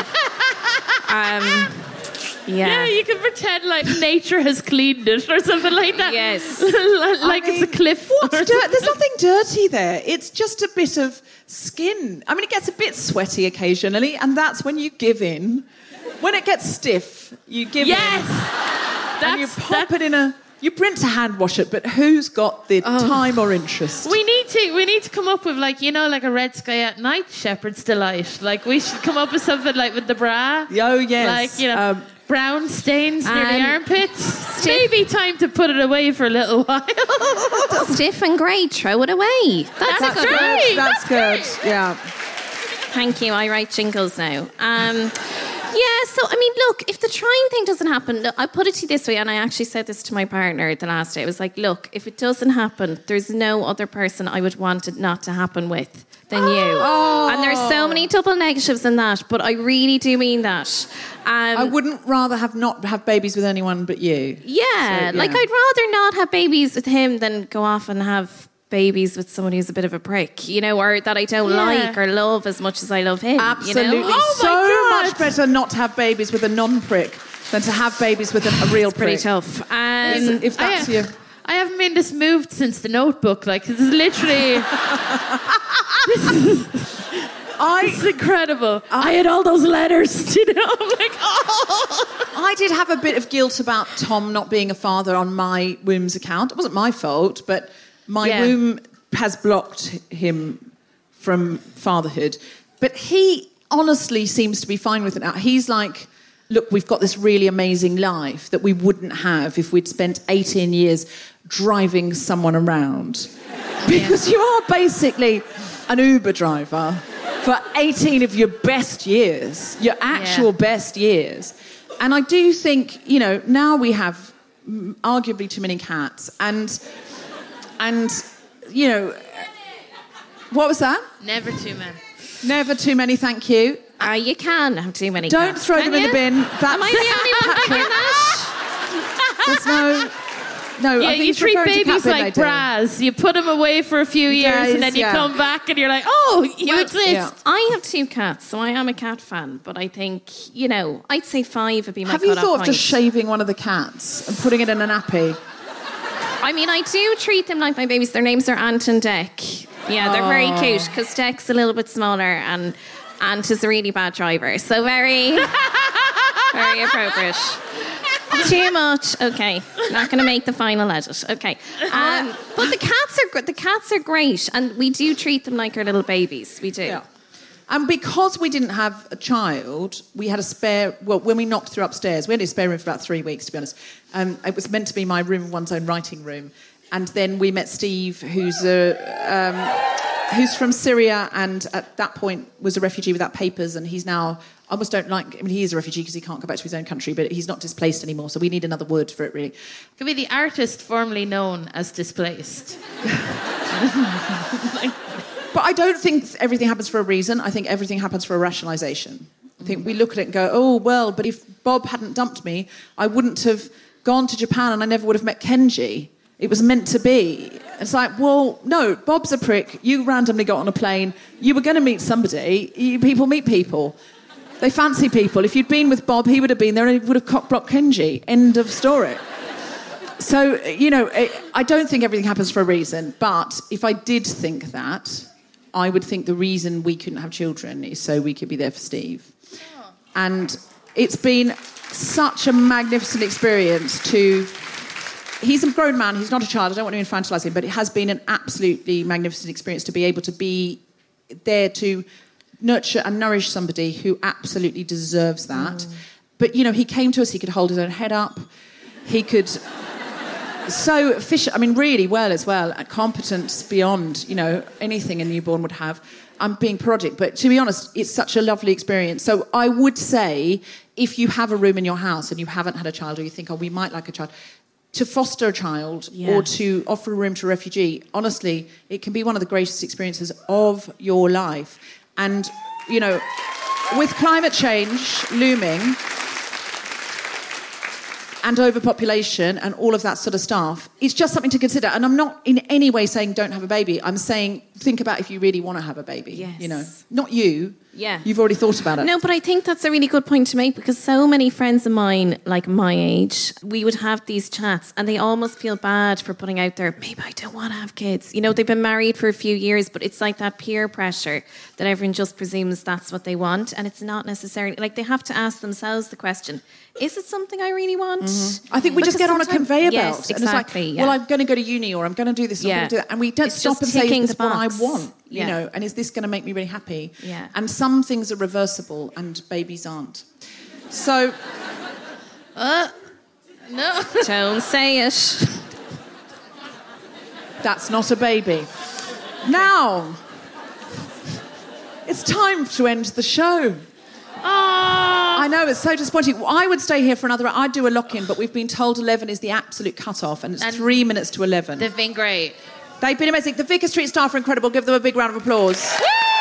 Yeah, you can pretend like nature has cleaned it or something like that. Yes. It's a cliff. There's nothing dirty there. It's just a bit of skin. It gets a bit sweaty occasionally, and that's when you give in. When it gets stiff, you give in. Yes! And you pop it in a... You print to hand wash it, but who's got the time or interest? We need to come up with a Red Sky at Night Shepherd's Delight. We should come up with something with the bra. Oh yes. brown stains near the armpits. Maybe time to put it away for a little while. Stiff and grey, throw it away. That's great. That's good. Yeah. Thank you. I write jingles now. Yeah, so, I mean, look, if the trying thing doesn't happen, look, I put it to you this way, and I actually said this to my partner the last day. I was like, look, if it doesn't happen, there's no other person I would want it not to happen with than you. And there's so many double negatives in that, but I really do mean that. I wouldn't rather not have babies with anyone but you. Yeah, like I'd rather not have babies with him than go off and have babies with someone who's a bit of a prick, you know, or that I don't like or love as much as I love him. Absolutely. You know? So much better not to have babies with a non-prick than to have babies with a real prick. Pretty tough. If that's you. I haven't made this move since The Notebook. Like, this is literally... This is incredible. I had all those letters, you know? I'm like, oh. I did have a bit of guilt about Tom not being a father on my womb's account. It wasn't my fault, but my womb has blocked him from fatherhood. But he honestly seems to be fine with it now. He's like, look, we've got this really amazing life that we wouldn't have if we'd spent 18 years driving someone around. Because you are basically an Uber driver for 18 of your best years, your actual best years. And I do think, you know, now we have arguably too many cats. And you know, what was that? Never too many. Never too many, thank you. You can have too many Don't cats. throw them in the bin. That's Am I the only one thinking that? There's no, I think you he's treat referring to babies cat bin like they do. bras. You put them away for a few years and then you come back and you're like, oh, you exist. Yeah. I have 2 cats, so I am a cat fan. But I think, you know, I'd say 5 would be my Have you cut-off thought of point. just shaving one of the cats and putting it in a nappy? I mean, I do treat them like my babies. Their names are Ant and Deck. Yeah, they're very cute because Deck's a little bit smaller and Ant is a really bad driver. So very, very appropriate. Too much. Okay, not going to make the final edit. Okay, but the cats are great, and we do treat them like our little babies. We do. Yeah. And because we didn't have a child, we had a spare... Well, when we knocked through upstairs, we had a spare room for about 3 weeks, to be honest. It was meant to be my room, one's own writing room. And then we met Steve, who's from Syria and at that point was a refugee without papers, and he's now... I almost don't like... I mean, he is a refugee because he can't go back to his own country, but he's not displaced anymore, so we need another word for it, really. Could be the artist formerly known as displaced. But I don't think everything happens for a reason. I think everything happens for a rationalisation. I think we look at it and go, oh, well, but if Bob hadn't dumped me, I wouldn't have gone to Japan and I never would have met Kenji. It was meant to be. It's like, well, no, Bob's a prick. You randomly got on a plane. You were going to meet somebody. People meet people. They fancy people. If you'd been with Bob, he would have been there and he would have cock-blocked Kenji. End of story. So, you know, I don't think everything happens for a reason. But if I did think that... I would think the reason we couldn't have children is so we could be there for Steve. Oh. And it's been such a magnificent experience to... He's a grown man, he's not a child, I don't want to infantilise him, but it has been an absolutely magnificent experience to be able to be there to nurture and nourish somebody who absolutely deserves that. But, you know, he came to us, he could hold his own head up, he could... So efficient, I mean, really well as well, competence beyond, you know, anything a newborn would have. I'm being parodic, but to be honest, it's such a lovely experience. So I would say, if you have a room in your house and you haven't had a child, or you think, oh, we might like a child, to foster a child or to offer a room to a refugee, honestly, it can be one of the greatest experiences of your life. And, you know, with climate change looming... and overpopulation and all of that sort of stuff, it's just something to consider. And I'm not in any way saying don't have a baby. I'm saying think about if you really want to have a baby. Yes. You know, not you. Yeah. You've already thought about it. No, but I think that's a really good point to make because so many friends of mine, like my age, we would have these chats and they almost feel bad for putting out there, maybe I don't want to have kids. You know, they've been married for a few years, but it's like that peer pressure that everyone just presumes that's what they want. And it's not necessarily, like they have to ask themselves the question, is it something I really want? I think we just get on a conveyor belt. Yes, exactly. And it's like, well, I'm going to go to uni or I'm going to do this or I'm going to do that. And we don't stop and say, is this what I want? You know, and is this going to make me really happy? Yeah. And some things are reversible and babies aren't. So No. Don't say it. That's not a baby. Now, it's time to end the show. I know, it's so disappointing. I would stay here for another hour. I'd do a lock-in, but we've been told 11 is the absolute cut-off, and it's 3 minutes to 11. They've been great. They've been amazing. The Vicar Street staff are incredible. Give them a big round of applause.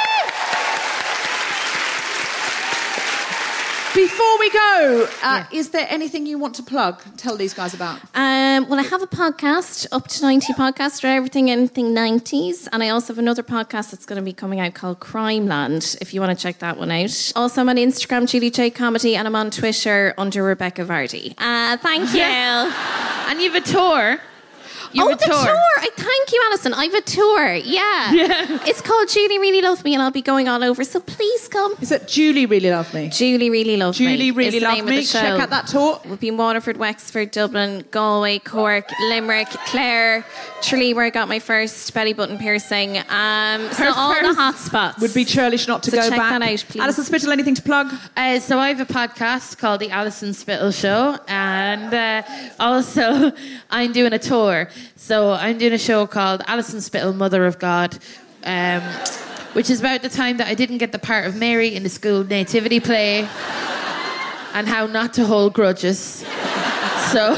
Before we go, is there anything you want to plug? Tell these guys about. Well, I have a podcast, Up to 90 podcast, for anything 90s. And I also have another podcast that's going to be coming out called Crime Land, if you want to check that one out. Also, I'm on Instagram, Julie J Comedy, and I'm on Twitter under Rebecca Vardy. Thank you. And you have a tour. The tour. Thank you, Alison. I have a tour. Yeah. It's called Julie Really Love Me, and I'll be going all over. So please come. Is it Julie Really Love Me? Julie Really Love Me. Julie Really Love Me. Check out that tour. We'll be in Waterford, Wexford, Dublin, Galway, Cork, Limerick, Clare, Tralee, where I got my first belly button piercing. So all the hot spots. Would be churlish not to So go check back. that out, please. Alison Spittle, anything to plug? So I have a podcast called The Alison Spittle Show, and also I'm doing a tour. So I'm doing a show called Alison Spittle, Mother of God, which is about the time that I didn't get the part of Mary in the school nativity play and how not to hold grudges. So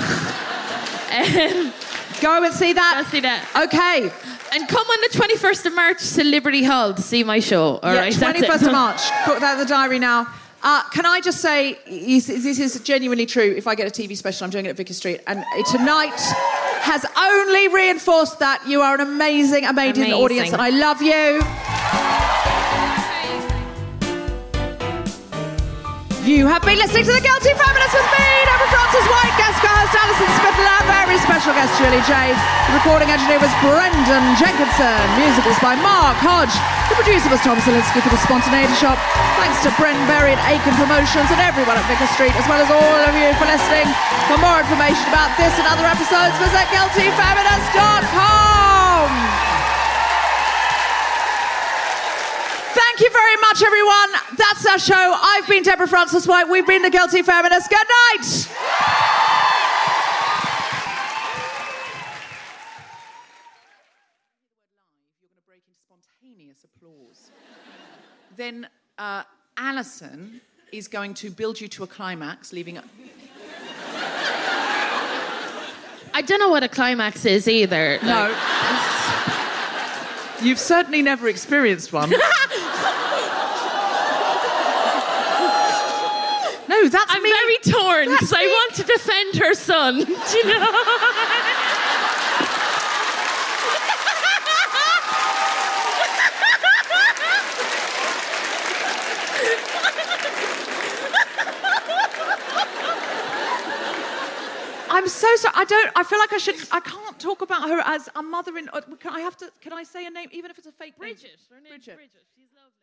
go and see that. I'll see that. Okay. And come on the 21st of March to Liberty Hall to see my show. All right, 21st of March. Put that in the diary now. Can I just say, this is genuinely true. If I get a TV special, I'm doing it at Vicar Street. And tonight has only reinforced that. You are an amazing audience, and I love you. You have been listening to The Guilty Feminist with me, Deborah Frances-White, guest host Alison Spittle, and very special guest Julie J. The recording engineer was Brendan Jenkinson. Music was by Mark Hodge. The producer was Tom Zielinski for The Spontaneity Shop. Thanks to Bren Berry at Aiken Promotions and everyone at Vicar Street, as well as all of you for listening. For more information about this and other episodes, visit guiltyfeminist.com. Thank you very much, everyone. That's our show. I've been Deborah Frances-White. We've been The Guilty Feminists. Good night. You're going to break into spontaneous applause. Then Alison is going to build you to a climax, leaving a... I don't know what a climax is either. No. You've certainly never experienced one. No, that's I'm very torn because I want to defend her son. Do you know? I'm so sorry. I feel like I can't talk about her as a mother in... Can I say a name, even if it's a fake name? Bridget. Her name's Bridget. She's lovely.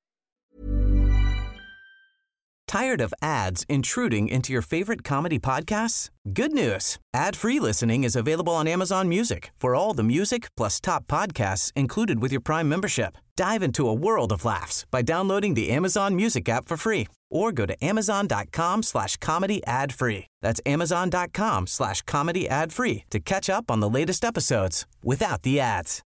Tired of ads intruding into your favorite comedy podcasts? Good news. Ad-free listening is available on Amazon Music for all the music plus top podcasts included with your Prime membership. Dive into a world of laughs by downloading the Amazon Music app for free or go to amazon.com/comedy ad-free. That's amazon.com/comedy ad-free to catch up on the latest episodes without the ads.